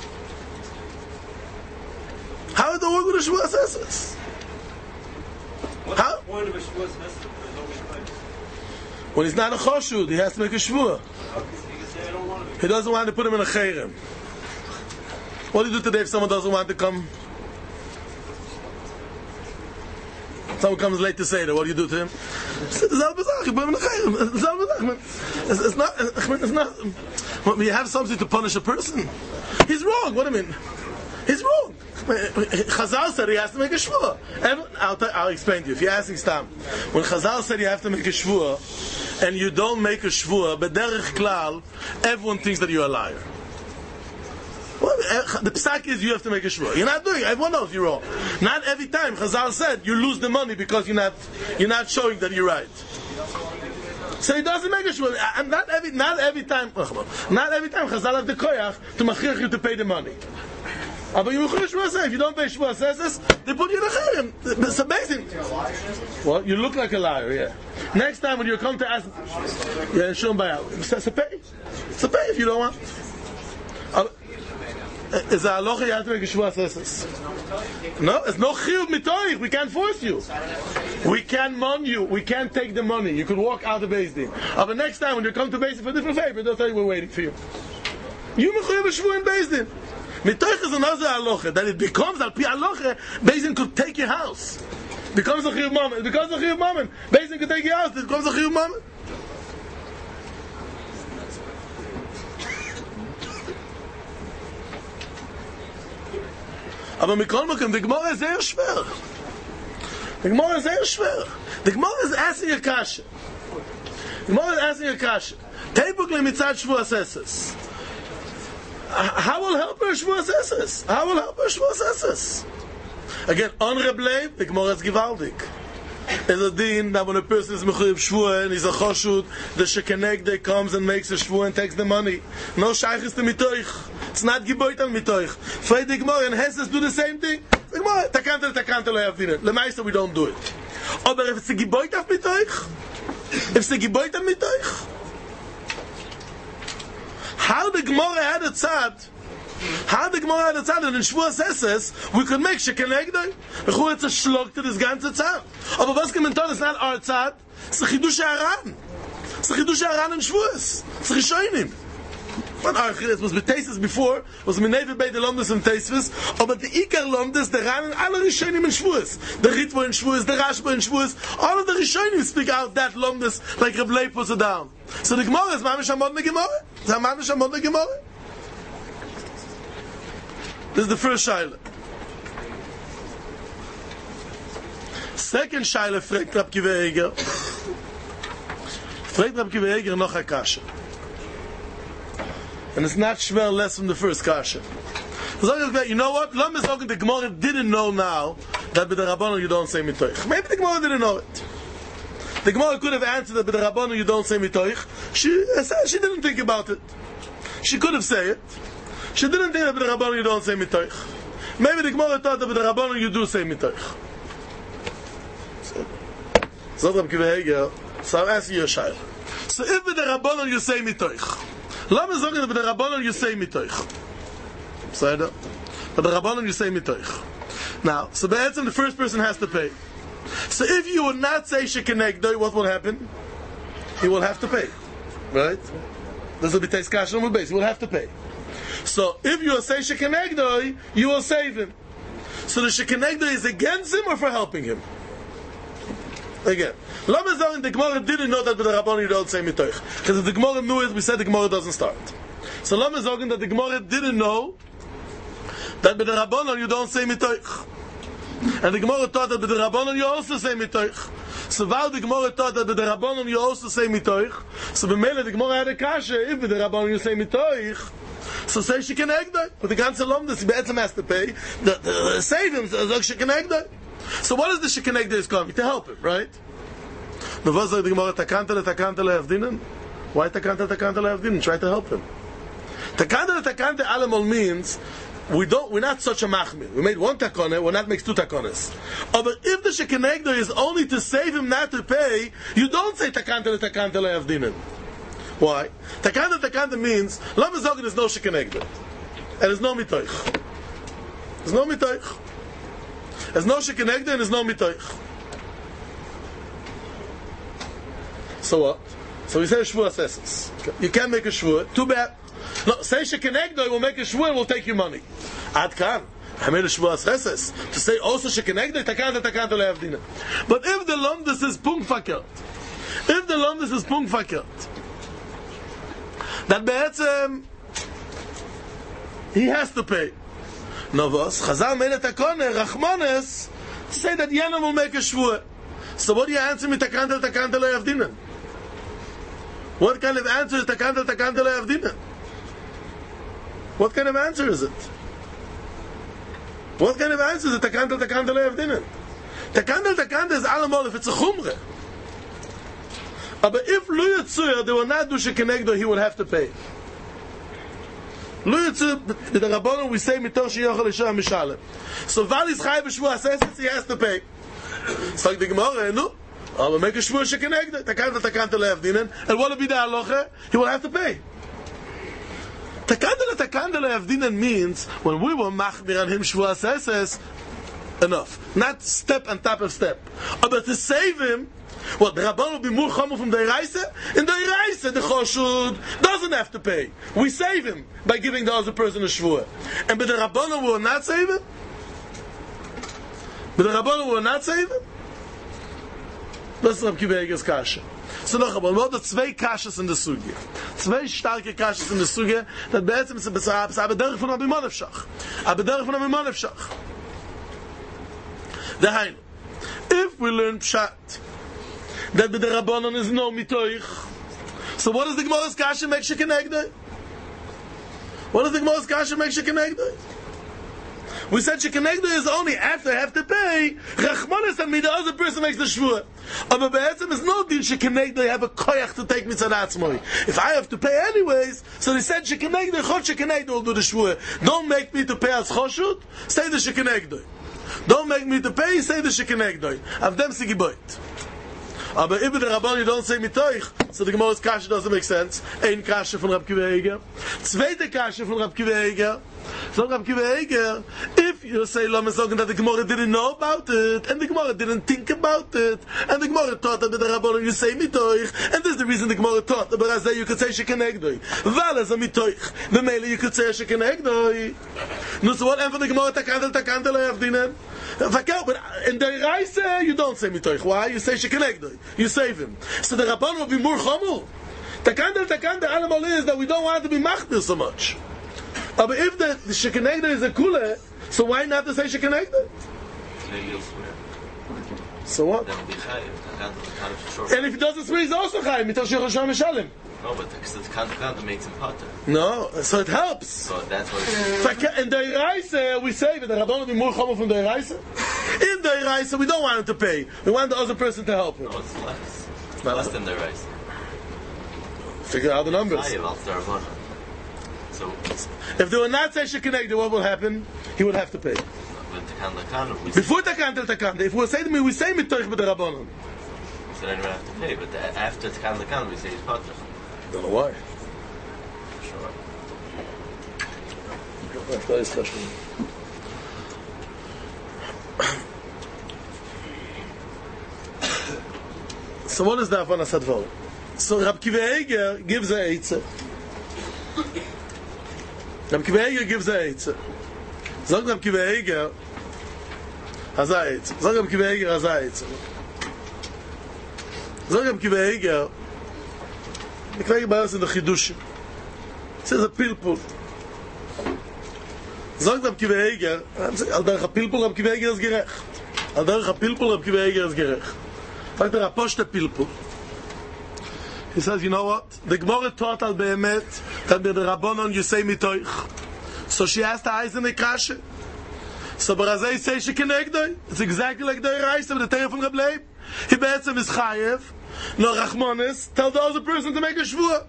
How it will work with the Shavuos Esses? What's the point of a Shavuos Esses? When he's not a choshud, he has to make a shvuah. He doesn't want to put him in a cherem. What do you do today if someone doesn't want to come? Someone comes late to say that. What do you do to him? It's not. We have something to punish a person. He's wrong. What do you mean? He's wrong. Chazal said he has to make a shvuah. I'll explain to you. If you're asking Stam, when Chazal said you have to make a shvuah, and you don't make a shvuah, b'derech klal, everyone thinks that you're a liar. Well, the psak is you have to make a shvuah. You're not doing it. Everyone knows you're wrong. Not every time Chazal said you lose the money because you're not showing that you're right. So he doesn't make a shvuah. And not every time Chazal have the koyach to machriach you to pay the money. But you say if you don't pay shvuah says they put you in a cherem. It's amazing. Well, you look like a liar. Yeah. Next time when you come to ask, yeah, show them buyout. So pay. So pay if you don't want. Is a halacha you have to make a shvuah says? No, it's no chiyuv mitoich. We can't force you. We can't mon you. We can't take the money. You could walk out of Beis Din. But next time when you come to Beis Din for a different favor, they'll tell you we're waiting for you. You mechuyev a shvuah in Beis Din. Mitoich is another halacha that it becomes al pi halacha. Beis Din could take your house. It becomes a chiyuv moment. It becomes a chiyuv moment. Beis Din could take your house. It becomes a chiyuv moment. Aber mikol makom, the Gemara is sehr schwer. The Gemara is sehr schwer. The Gemara is asking a kasha. The Gemara is asking a kasha. Teipuk lemitzat Shavuos Esses. How will help her Shavuos Esses? How will help her Shavuos Esses? Again, on Reb Leib, the Gemara is gewaldig. Is a din that when a person is mechuyev shvuah and he's a choshud, the shekenegdei comes and makes a shvuah and takes the money. No shaychus to mitoich. It's not giboit al mitoich. Friday Gemara and Hesses do the same thing. The Gemara, takante lo yavdinen. Lemaisa we don't do it. Aber if it's a giboit al mitoich, if it's a giboit al mitoich, how the Gemara had a tzad? How the Gemara had a tzad and in Shavuos Esses we could make shekenegdei. Who it's a shlok to this ganze tzad. Aber was kommt dann ist not our tzad. It's a chidush haran. It's a chidush haran in Shavuos. It's a rishonim. But it was with Teisves before. It was Mineve bei the Lomdes and Teisves. But the Iker Lomdes, the Ran, and all the rishonim in Shavuos. The Ritvo in Shavuos, the Rashba in Shavuos. All of the rishonim speak out that Lomdes like Reb Leib puts it down. So the Gemara is Mamish Amod Ne Gemara. It's Mamish Amod Ne Gemara. This is the first shaila. Second shaila fragt Rab Kiva Eger. Fragt Rab Kiva Eger noch a kasha. And it's not schwer less from the first kasha. You know what? Lamed Zogen, the Gemara didn't know now that with the Rabbanon you don't say mitoich. Maybe the Gemara didn't know it. The Gemara could have answered that with the Rabbanon you don't say mitoich. She didn't think about it. She could have said it. She didn't think that with the Rabbanon you don't say mitoich. Maybe the Gemara thought that with the Rabbanon you do say mitoich. So Rab Kiva Eger, so I'm asking you a shayla. So if with the Rabbanon you say mitoich, Lamed Zogen that with the Rabbanon you say mitoich. But the Rabbanon you say mitoich. Now, so be'etzem the first person has to pay. So if you would not say shekenegdoi, what will happen? he will have to pay. Right? This will be Teis Kasha on base. He will have to pay. So if you say shekenegdoi, you will save him. So the shekenegdoi is against him or for helping him? Again, Lama Zorin, the Gemara didn't know that with the Rabban you don't say mitoich. Because if the Gemara knew it, we said the Gemara doesn't start. So Lama Zorin, that the Gemara didn't know that with the Rabban you don't say mitoich. And the Gemara taught that with the Rabban you also say mitoich. So while the Gemara taught that with the Rabban you also say mitoich, so b'meile the Gemara had a kasha, if with the Rabban you say mitoich, so say shekenegdoi. But the ganze Lomdus, he be'etzem has to pay, save him, so shekenegdoi. So what is the shekenegdoi is coming? To help him, right? The was like the Gemara, takanta lehavdinen. Why takanta lehavdinen? Try to help him. Takanta alamol means we're not such a machmir. We made one takone, we're not makes two takones. But if the shekenegdoi is only to save him not to pay, you don't say takanta lehavdinen. Why? Takanta means lama zogen is no shekenegdoi, and there's no mitoich. There's no mitoich. There's no shekenegdoi and there's no mitoich. So what? So we say shvua sesses. You can't make a shvua. Too bad. No, say shekenegdoi will make a shvua and will take you money. Ad kan. I made a shvua sesses. To say also shekenegdoi, takanta lehavdina. But if the lomdus is pung fakert, that be'etzem he has to pay. Novos, Chazal made a takone, Rachmanes, to say that Yenom will make a shvua. So what do you answer me, takanta lehavdina? What kind of answer is takanta lehavdina? What kind of answer is it? What kind of answer is it, takanta lehavdina? Takanta is alamol if it's a chumre. But if Lu Yitzuya, they will not do shekenegdo, he will have to pay. Lu Yitzuya, the Rabbanon, we say mitoch sheyochel isha mishalem. So Val is chai b'shvua aseses, he has to pay. It's like the Gemara, no? I will make a shvua shekenegdo, takanta lehavdinen, and what will be the halacha? He will have to pay. Takanta lehavdinen means, when we were machmir on him shvua aseses, enough. Not step on top of step. But to save him, well, the Rabban will be more chomer from the Reise. In the Reise, the Choshud doesn't have to pay. We save him by giving the other person a shvua. And but the Rabban will not save him? But the Rabban will not save him? Das ist Rab Kiva Eger's kasha. So noch einmal, wir haben zwei kashas in der Suge. Zwei starke kashas in der Suge, das beätzem ist aber derich von Rabbi Monefshach. Aber derich von Rabbi Monefshach. Daheim, if we learn Pshat, that the Rabbanon is no mitoich, so what does the Gemara's kasha make shekenegdoi? What does the Gemara's kasha make shekenegdoi? We said shekenegdoi is only after I have to pay, Rachmanis and me, the other person makes the shvua. But be'etzem is no din shekenegdoi have a koyach to take mitzad atzmoi. If I have to pay anyways, so they said shekenegdoi, chod shekenegdoi will do the shvua. Don't make me to pay as choshut, say the shekenegdoi. Don't make me to pay, say the shekenegdoi. Av dem sigiboit. Aber if the Rabban you don't say mitoich, so the Gemara's kasha doesn't make sense. Ein kasha von Rab Kiva Eger. Zweite kasha von Rab Kiva Eger. So Rab Kiva Eger, if you say Lama Zogen that the Gemara didn't know about it, and the Gemara didn't think about it, and the Gemara taught that with the Rabban you say mitoich, and this is the reason the Gemara taught, but as you could say shekenegdoi. Val as a mitoich. The mele you could say shekenegdoi. No, so what end for the Gemara takandel lehavdinen? But in the Reise, you don't say mitoich. Why? You say shekenegdoi. You save him. So the Rabban will be more chomer. Takandel animal is that we don't want to be machmir so much. But if the shekenegdoi is a kule, so why not to say shekenegdoi? So what? And if he doesn't swear, he's also chayim. Mitoch sheyochel mishalem. No, but the kanta makes him potter. No, so it helps. So that's what in the Reise, we say that the Rabban will be more chomer from the Reise. In the Reise, we don't want him to pay. We want the other person to help him. No, it's less. It's less than the rice. Figure out the numbers. So if they will not say shekenegdoi, what will happen? He would have to pay. Before takanta, if we say to me, we say mitoich with the Rabbanon. So then we have to pay. But after takanta, we say he's potter. Don't know why. Sure. So what is the Avanas Advar? So Rab Kiva Eiger gives a Eitzah. Rab Kiva Eiger gives a Eitzah. Sag Rab Kiva Eiger, as a Eitzah. Sag Rab Kiva Eiger, as a Eitzah. Sag Rab Kiva Eiger, ik weet bij ons in de Chidushim. Het is een pilpul. Sag Rab Kiva Eiger, al derech a pilpul, Rab Kiva Eiger is gerecht. Al derech a pilpul, Rab Kiva Eiger is gerecht. Sagt der Apostel pilpul. He says, you know what? The Gemara taught al be'emet that by the Rabbanon you say mitoich. So she has to eyes in the kasha. So Barazai says she kenegdoi. It's exactly like the Reis of the Teir from Reb Leib. He be'etzem is chayev. No Rachmanis. Tell the other person to make a shvua.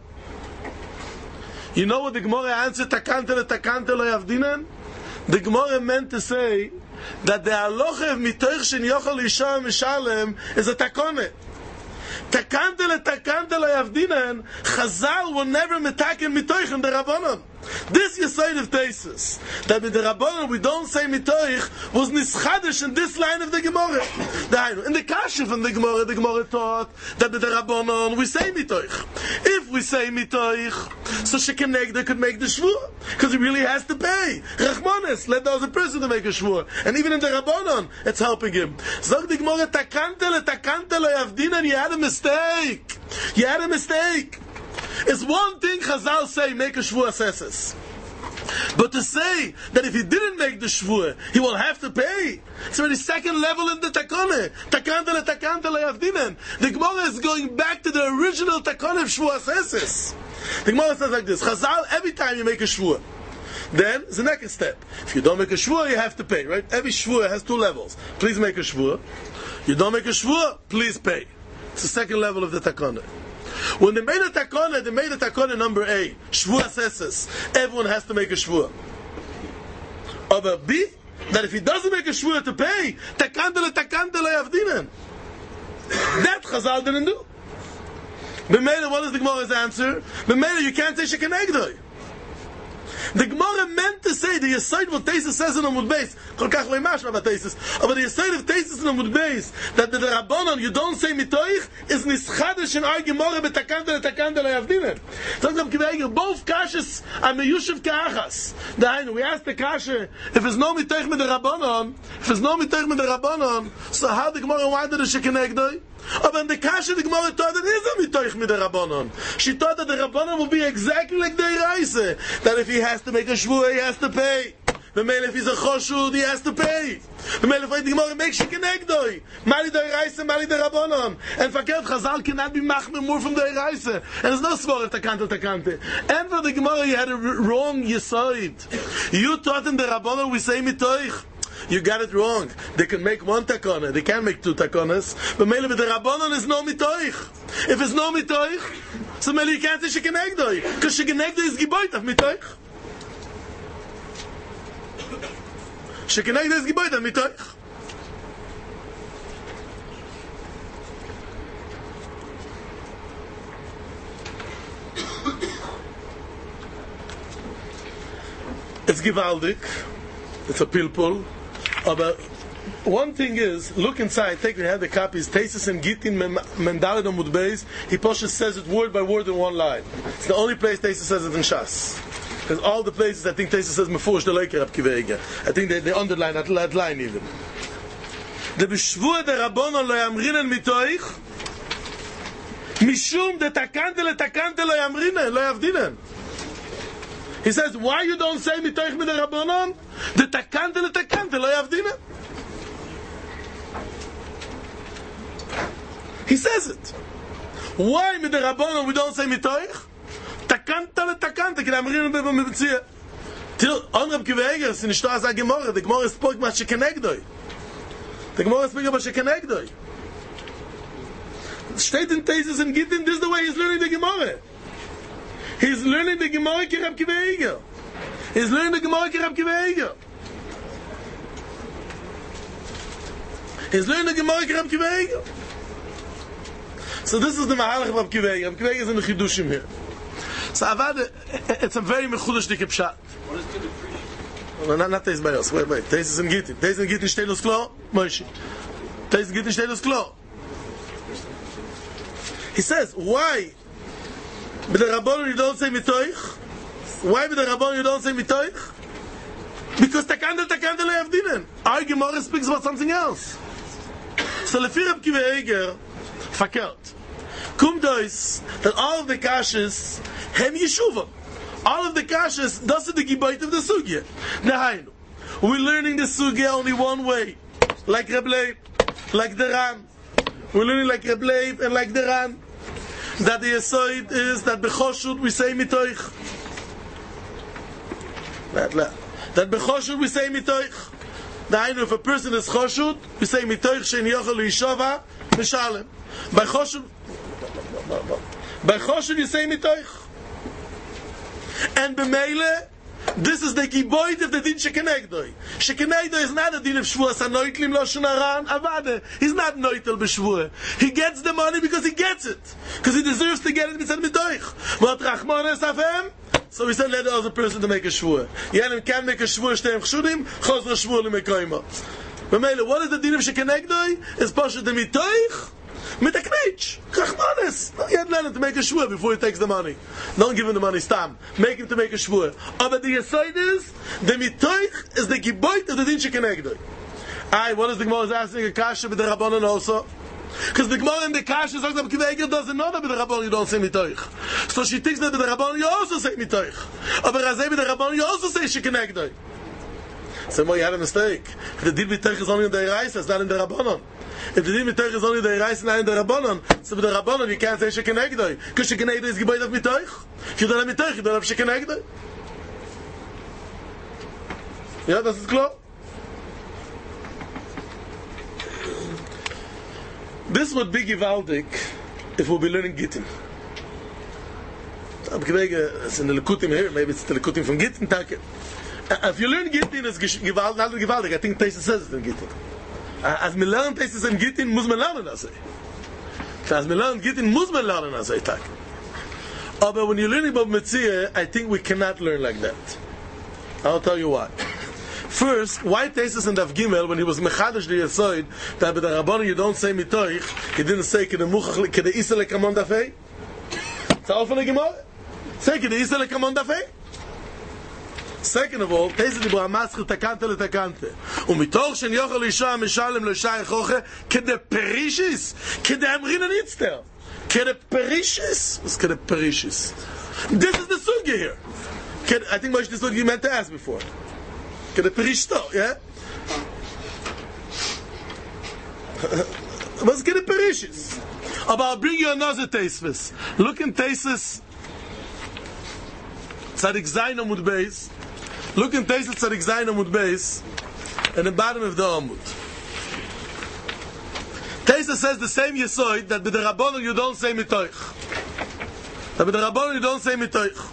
You know what the Gemara answered? Takante lo yavdinan? The Gemara meant to say that the halacha of mitoich shen yochel isha mishalem is a takone. Takante lo yavdinan, Chazal will never metaken mitoich in the Rabbanon. This Yesod of Teisus, that with the Rabbanon we don't say mitoich, was nischadish in this line of the Gemara. In the Kasha from the Gemara taught that with the Rabbanon we say mitoich. If we say mitoich, so Shekenegda could make the shvur, because he really has to pay. Rachmanes, let the other person to make a shvur. And even in the Rabbanon, it's helping him. Zog the Gemara, takante lo yavdinan, you had a mistake. You had a mistake. It's one thing Chazal say, make a shvur assesses. But to say that if he didn't make the shvur, he will have to pay, it's already second level in the takone. Takante lo yavdinan. The Gemara is going back to the original takone of shvur assesses. The Gemara says like this, Chazal, every time you make a shvur, then the next step. If you don't make a shvur, you have to pay, right? Every shvur has two levels. Please make a shvur. You don't make a shvur, please pay. It's the second level of the takone. When they made a takone number A, shvur assesses. Everyone has to make a shvur. Over B, that if he doesn't make a shvur to pay, takante lo yavdinan. That Chazal didn't do. B'meila, what is the Gemara's answer? B'meila, you can't say shekenegdoi. The Gemara meant to say the Yesod what Teisus says in Amud Beis. Kol kach lo yimashma about Teisus. But the Yesod of Teisus in Amud Beis, that the Rabbanon you don't say mitoich, is nischadish in our Gemara betakante lo yavdinan. So both kashas are meyushiv ka'achas. We ask the kasha, if there's no mitoich with the Rabbanon, so how the Gemara wanted the shekenegdoi? But in the Kasha, the Gemara thought that is a mitoich mit the Rabbanon. She thought that the Rabbanon will be exactly like the Reise, that if he has to make a shvur, he has to pay. The male, if he's a choshud, he has to pay. The male, if the Gemara makes shekenegdoi, mali the Reise, mali the Rabbanon. And fakert Chazal cannot be machmir more from the Reise. And there's no svor of takante. And for the Gemara, you had a wrong Yesod. You thought in the Rabbanon we say mitoich. You got it wrong. They can make one takona. They can't make two takonas. But maybe the Rabbanon is no mitoich. If it's no mitoich, so maybe you can't say shekenegdoi. Because shekenegdoi is giboit of mitoich. Shekenegdoi is giboit of mitoich. It's givaldik. It's a pilpul. But one thing is, look inside, we have the copies, Teisus and Gittin, Mendalet and Mudbeis, he Poshes says it word by word in one line. It's the only place Teisus says it in Shas. Because all the places, I think Teisus says, Mefush the Leiker Rab Kiva Eiger. I think they underline that line even. The Beshvur de Rabbanon lo yamrinen mitoich, Mishum de takante lo yamrinen, lo yavdinen. He says, why you don't say mitoich mit the Rabbanon? The takante lo yavdina. He says it. Why mit the Rabbanon we don't say mitoich? Takante lo takante, ki amrin b'metzia. Till on Rab Kiva Eiger, sin shtar sa Gemara, the Gemara spoke about shekenegdoi. The Gemara spoke about shekenegdoi. Steht in Teisus and Gittin, this is the way he's learning the Gemara. He's learning the Gemara ki Rab Kiva Eiger. He's learning the Gemara ki Rab Kiva Eiger. He's learning the Gemara ki Rab Kiva Eiger. So this is the Mahalach of Rab Kiva Eiger. Rab Kiva Eiger is in the Chidushim here. So Avad, it's a very mechudash dik pshat. What is to the priest? No, not Teisus by us. Wait. Teisus and Gittin. Teisus and Gittin steht uns klar? Moshe. Teisus and Gittin steht uns klar. He says, why? With the Rabbanon you don't say mitoich? Why with the Rabbanon you don't say mitoich? Because takandel le'avdinen. Our Gemara speaks about something else. So lefi Reb Kiva Eiger, fakert. Kum dois, that all of the kashas, hem yeshuva. All of the kashas, that's the gibayt of the sugya. Nehainu. We're learning the sugya only one way. Like Reb Leib, like the Ran. We're learning like Reb Leib and like the Ran. That the Yesoid is that Bechoshut we say mitoich. That Bechoshut we say mitoich. Dainu, if a person is Choshut, we say mitoich shein yochel yishova mishalem. By Choshut you say mitoich. And b'meile, this is the giboid of the din shekenegdoi. Shekenegdoi is not a din of shvuas anoitlim lo shunaran avade. He's not noitel b'shvuah. He gets the money because he gets it, because he deserves to get it. Mitzad mitoich. What rachmanes afem? So we said let the other person to make a shvuah. Yenim can make a shvuah shteim chshudim chosra shvuah lemekoyma. B'meile, what is the din of shekenegdoi? Is pasha de mitoich. Mit a knitch, Rachmanis. You had to learn him to make a shvuah before he takes the money. Don't give him the money, stam. Make him to make a shvuah. But the Yesoid is, the mitoich is the giboit of the din shekenegdoi. What is the Gemara is asking a kasha with the Rabbanon also? Because the Gemara in the kasha says that Kiva Eiger doesn't know that with the Rabbanon you don't say mitoich. So she thinks that with the Rabbanon you also say mitoich. But with the Rabbanon you also say shekenegdoi. So you had a mistake. The din mitoich is only in the Erais, it's not in the Rabbanon. If the din mitoich is only the Erais and not in the Rabbanon, so with the Rabbanon you can't say shekenegdoi. Because shekenegdoi is giboid of mitoich. If you don't have mitoich, you don't have shekenegdoi. Yeah, das ist klar. This would be givaldik if we'll be learning Gittin. It's in the Likutim here, maybe it's the Likutim from Gittin. If you learn Gittin, it's givaldik, not givaldik. I think Tesis says it in Gittin. As we learn Tesis in Gittin, muss man lernen das. As we learn Gittin, muss man lernen das. But when you're learning about Metzia, I think we cannot learn like that. I'll tell you why. First, why Tesis and Daf Gimel, when he was Mechadish the Yesoid, that with the Rabbanon you don't say mitoich, he didn't say kede isa lekamon dafei? It's all from the Gemara. Say kede isa lekamon dafei? Second of all, Tesis dibur hamaschil takante letakante. Umitoch shen yochel isha mishalem lo isha echoche, kede perishis, kede amrin anitzter. Kede perishis? What's kede perishis? This is the sugya here. I think Moshe this you meant to ask before. Kede perishto, yeah? What's kede perishis? But I'll bring you another Tesis. Look in Tesis Tzadik Zayin Amud Beis. Look in Tesis Tzadik Zayin Amud Beis at the bottom of the Amud. Tesis says the same Yesoid that with the Rabbanon you don't say mitoich. That with the Rabbanon you don't say mitoich.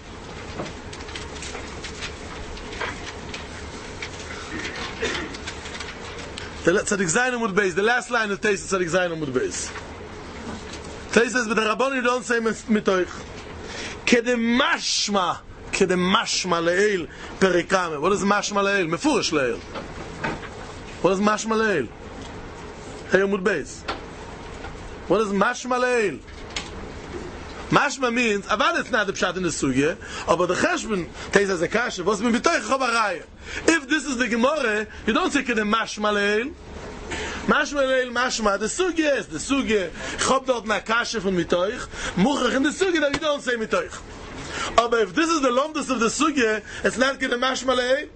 Tzadik Zayin Amud Beis, the last line of Tesis Tzadik Zayin Amud Beis. Tesis says with the Rabbanon you don't say mitoich. Kedemashma. Kedemashma le'el perikame. What is mashma le'el? Mefurish le'el. What is mashma le'el? Hey, Amud Beis. What is mashma le'el? Mashma means, avad it's not the pshat in the sugya, but the cheshbon takes as a kasha, was min b'toich chobaraya. If this is the Gemara, you don't say kedemashma le'el. Mashma le'el, mashma, the sugya is the sugya, chob dort na kasha from mitoich, muchach in the sugya that you don't say mitoich. But if this is the lomdus of the sugya, it's not kedem mashma le'el.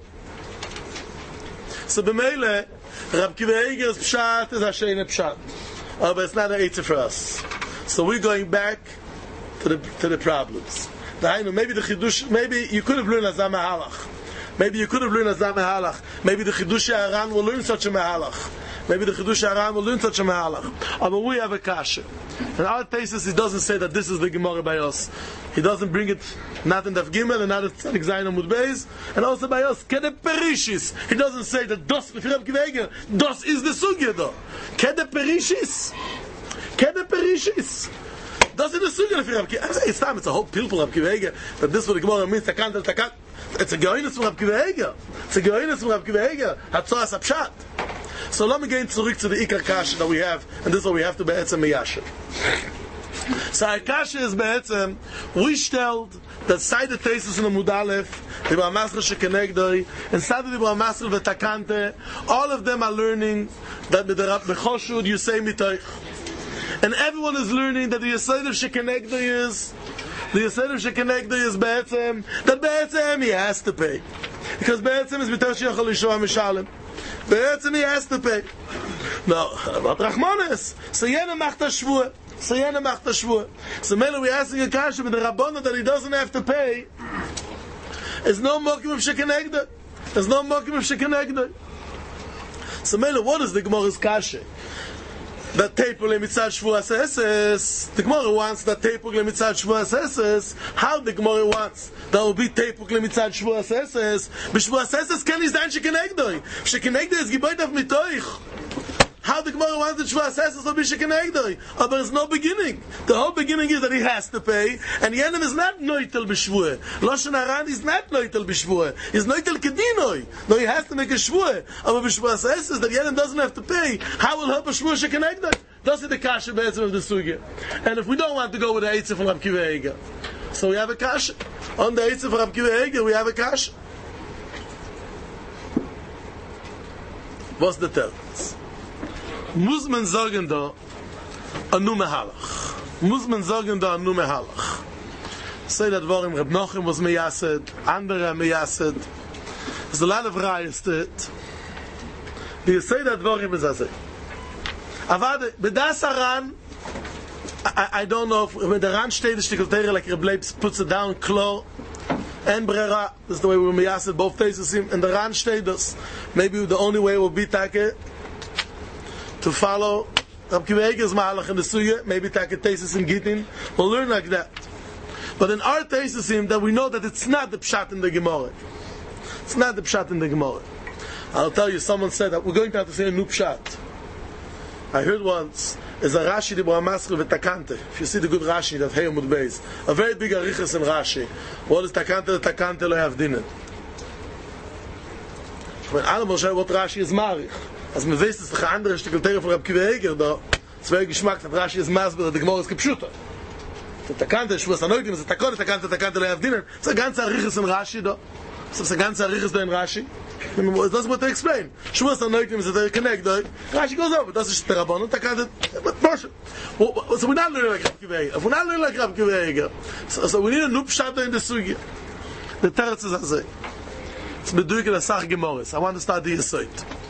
So b'meile, Rab Kiva Eiger's pshat is Hashem pshat. But it's not an eitzah for us. So we're going back to the problems. Maybe the chidush, maybe you could have learned Azam Mahalach. Maybe you could have learned Azam Mahalach. Maybe the chidush Aran will learn such a Mahalach. Maybe the chidush Aran will learn such a Mahalach. But we have a kasha. In our cases, he doesn't say that this is the Gemara by us. He doesn't bring it not in Daf Gimel and not in Tzadik Zayin Amud Beis, and also by us. Kede perishis. He doesn't say that dos b'firab kiveiger. Dos is the sugya though. Kede perishis. Kede perishis. Das is the sugya b'firab kiveiger. It's time. It's a whole pilpul Rab Kiva Eiger that this what the Gemara means. Takant. It's a geoinus from Rab Kiva Eiger. It's a geoinus from Rab Kiva Eiger. Hatzoras apshat. So let me get zurück to the Ikar Kasha that we have, and this is what we have to be Etzem Meyashem. So our kasha is be'etzem, we stellt that side the thesis in the Mudalef, the B'amasel shekenegdoi, and side the B'amasel v'takante, all of them are learning that b'choshud you say mitoich. And everyone is learning that the Yesod of shekenegdoi is be'etzem, that be'etzem he has to pay. Because be'etzem is b'ter sheyachol lishua mishalem. Be'etzem he has to pay. Now, about Rachmanes, so yena macht shvua. So maybe we're asking a kasha with the Rabbana that he doesn't have to pay. There's no mokim of shekenegdoi. So maybe what is the Gemara's kasha? That teipur lemitzad shvuas eses. The Gemara wants that teipur lemitzad shvuas eses. How the Gemara wants that will be teipur lemitzad shvuas eses? B'shvuas eses can is dan shekenegdoi. Shekenegdoi is giboid of mitoich. How the Gemara wants the Shvuas Eses will be shekenegdoi. But there's no beginning. The whole beginning is that he has to pay, and Yenim is not noitel b'shvuah. Loshen Haran is not noitel b'shvuah. He's noitel kedinoi. No, he has to make a shvuah. But b'shvuas Eses that Yenim doesn't have to pay, how will help a shvuah shekenegdoi? That's the kasha be'etzem of the sugya. And if we don't want to go with the Eitzah from Rav Kiva Eiger, so we have a kasha. On the Eitzah from Rav Kiva Eiger, we have a kasha. What's the teretz? Muss man sagen da anu mehalach. Say that Dvarim Reb Nachum was meyased, andere meyased. There's a lot of rayas to it. Do you say that Dvarim is as it? Avade, bedas Aran, I don't know if when the Ran steht, the Shtikel like Reb Leibs puts it down, klar, and brera, this is the way we meyased both cases, and the Ran steht this. Maybe the only way will be take to follow Rav Kiva Eiger's mahalach in the suya, maybe take a thesis in Gittin, we'll learn like that. But in our thesis that we know that it's not the pshat in the Gemara. I'll tell you, someone said that we're going to have to say a new pshat. I heard once, is a Rashi di B'amasel v'takante. If you see the good Rashi, that Hey Amud Beis, a very big arichas in Rashi. What is takante? The takante lo have dinner. When alle Moshe, what Rashi is marich. Als man weiß, dass die andere Stückeltere von Rav Kiva Eiger da, es wäre Geschmack, dass Rashi ist Masber, dass die Gemara ist gepschutter. Der Takante, ich weiß anoitim, es ist Takante, lehav dienen. Es ist ein ganzer Arichis in Rashi da. Es ist ein ganzer Arichis da in Rashi. That's what they explain. Ich weiß anoitim, es ist der Connect da. Rashi goes over, das ist der Rabban, und Takante, Porsche. So we're not learning like Rav Kiva Eiger. If we're not learning like Rav Kiva Eiger, so we need a new pshat in the sugi. The teretz is azay. It's beduike the Sach Gemoris. I want to start the Yesod.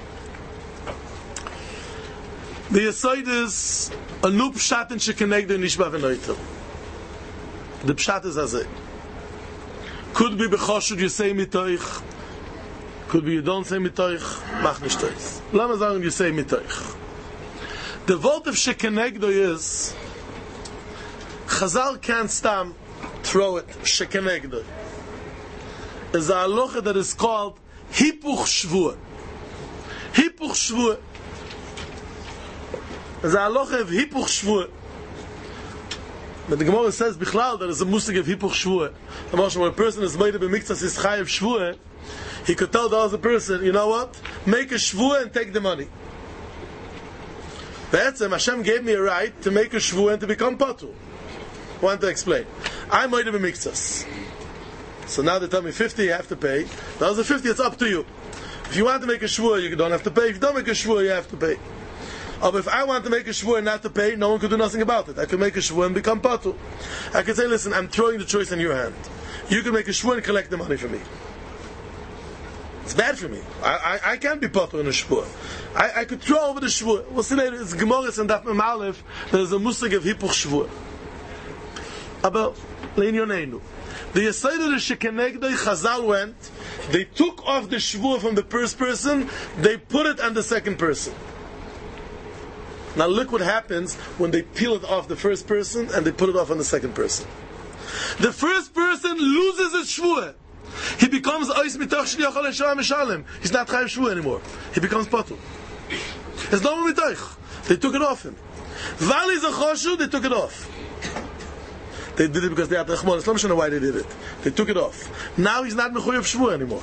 The Yesod is a new pshat in shekenegdoi nishba v'noitel. The pshat is as it. Could be b'choshud you say mitoich. Could be you don't say mitoich. Mach nishtoich. Lama sagen you say mitoich. The word of shekenegdoi is Chazal can't stam throw it shekenegdoi. Is a halacha that is called hipuch shvuah. Hipuch shvuah. There's a halacha of hipuch shvuah. But the Gemara says bichlal there is a musig of hipuch shvuah. When a person is made of a mikzas is chayav shvuah, he could tell the other person, you know what? Make a shvuah and take the money. Be'etzem, Hashem gave me a right to make a shvuah and to become patur. I want to explain. I'm made of a mikzas. So now they tell me 50 you have to pay. The other 50 it's up to you. If you want to make a shvuah you don't have to pay. If you don't make a shvuah you have to pay. But if I want to make a shvuah and not to pay, no one could do nothing about it. I could make a shvuah and become patur. I could say, listen, I'm throwing the choice in your hand. You can make a shvuah and collect the money from me. It's bad for me. I can't be patur in a shvuah. I could throw over the shvuah. We'll see later, it's Gemorah and Daf Mem Aleph, there's a musig of hipuch shvuah. Aber, le'inyoneinu. The Yesod of the shekenegdoi Chazal went, they took off the shvuah from the first person, they put it on the second person. Now look what happens when they peel it off the first person and they put it off on the second person. The first person loses his shvuah. He becomes ois mitoch shliachol l'shoah mishalem. He's not chayav shvuah anymore. He becomes patur. There's no more mitoch. They took it off him. Vali zachoshu, they took it off. They did it because they had rachman. It's not sure why they did it. They took it off. Now he's not mechuyev shvuah anymore.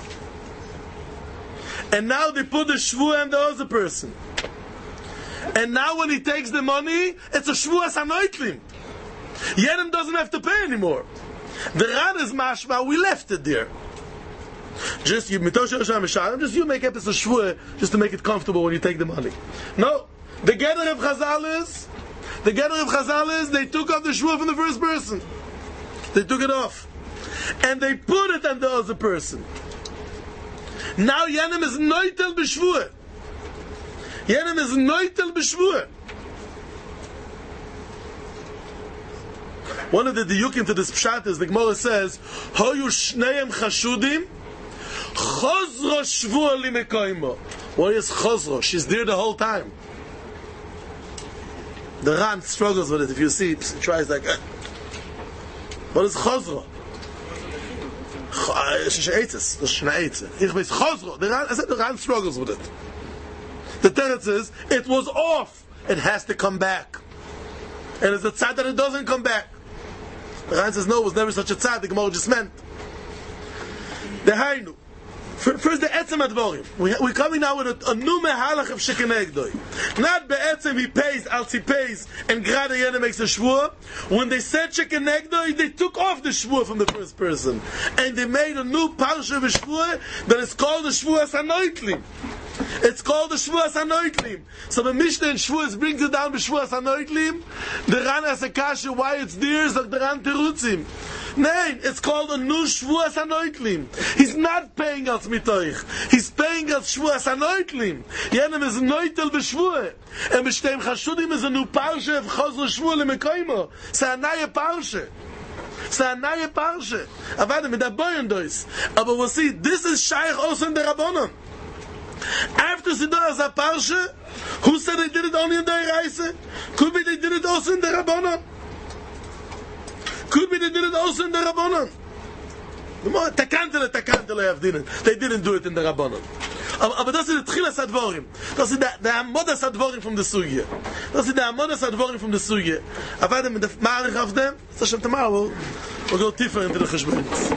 And now they put the shvuah on the other person. And now when he takes the money, it's a shvuas hanoitlim. Yenim doesn't have to pay anymore. The Ran is mashma, we left it there. Just you make episode shvua just to make it comfortable when you take the money. No, the gather of Chazal is they took off the shvua from the first person. They took it off, and they put it on the other person. Now Yenim is noitel b'shvua. Yenim is noitel b'shvua. One of the diyukim to this pshat is the Gemara says, "Hoyu shneim chashudim." Chozro shvua li mekoimo. What is chozro? She's there the whole time. The Ran struggles with it. If you see, he tries like, what is chozro? Shne'etzes. Ich weiß chozro. The Ran struggles with it. The teretz is, it was off. It has to come back. And it's a tzad that it doesn't come back. The Ran says, no, it was never such a tzad. The Gemara just meant. The Hainu. First, the etzem advorim. We're coming now with a new mehalach of shekenegdoi. Not be'etzem he pays, als he pays, and grade yena makes a shvua. When they said shekenegdoi, they took off the shvua from the first person, and they made a new parsha of a shvua that is called the shvua sanoitlim. It's called the shvua sanoitlim. So the Mishnah in Shvuas brings it down to shvua sanoitlim. The Ran has a kasha why it's there, so the Ran terutzim. Nein, it's called a new Shvuas HaNoitlim. He's not paying us mitoich. He's paying us Shvuas HaNoitlim. Yenem is noitel b'shvuah. And b'shteim chashudim is a new parsha of Chozro Shvuah lemekoimo. It's a naye parsha. It's a naye parsha. Avada mit aboyen dois. Aber we'll see, this is shaykh also in the Rabbanon. After Siddur as a parsha, who said they did it only in the Reise? Could be they did it also in the Rabbanon. Could be they did it also in the Rabbanon. They didn't do it in the Rabbanon. Aber das ist die Tchilas Advorim. Das ist der Amodas Advorim from the Sugya. Das ist der Amodas Advorim from the Sugya. Aber mit der Marich auf dem, so schon tomorrow, we'll go tiefer into the Cheshbonis.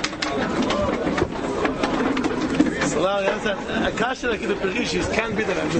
Akasha like the Perishis can't be that.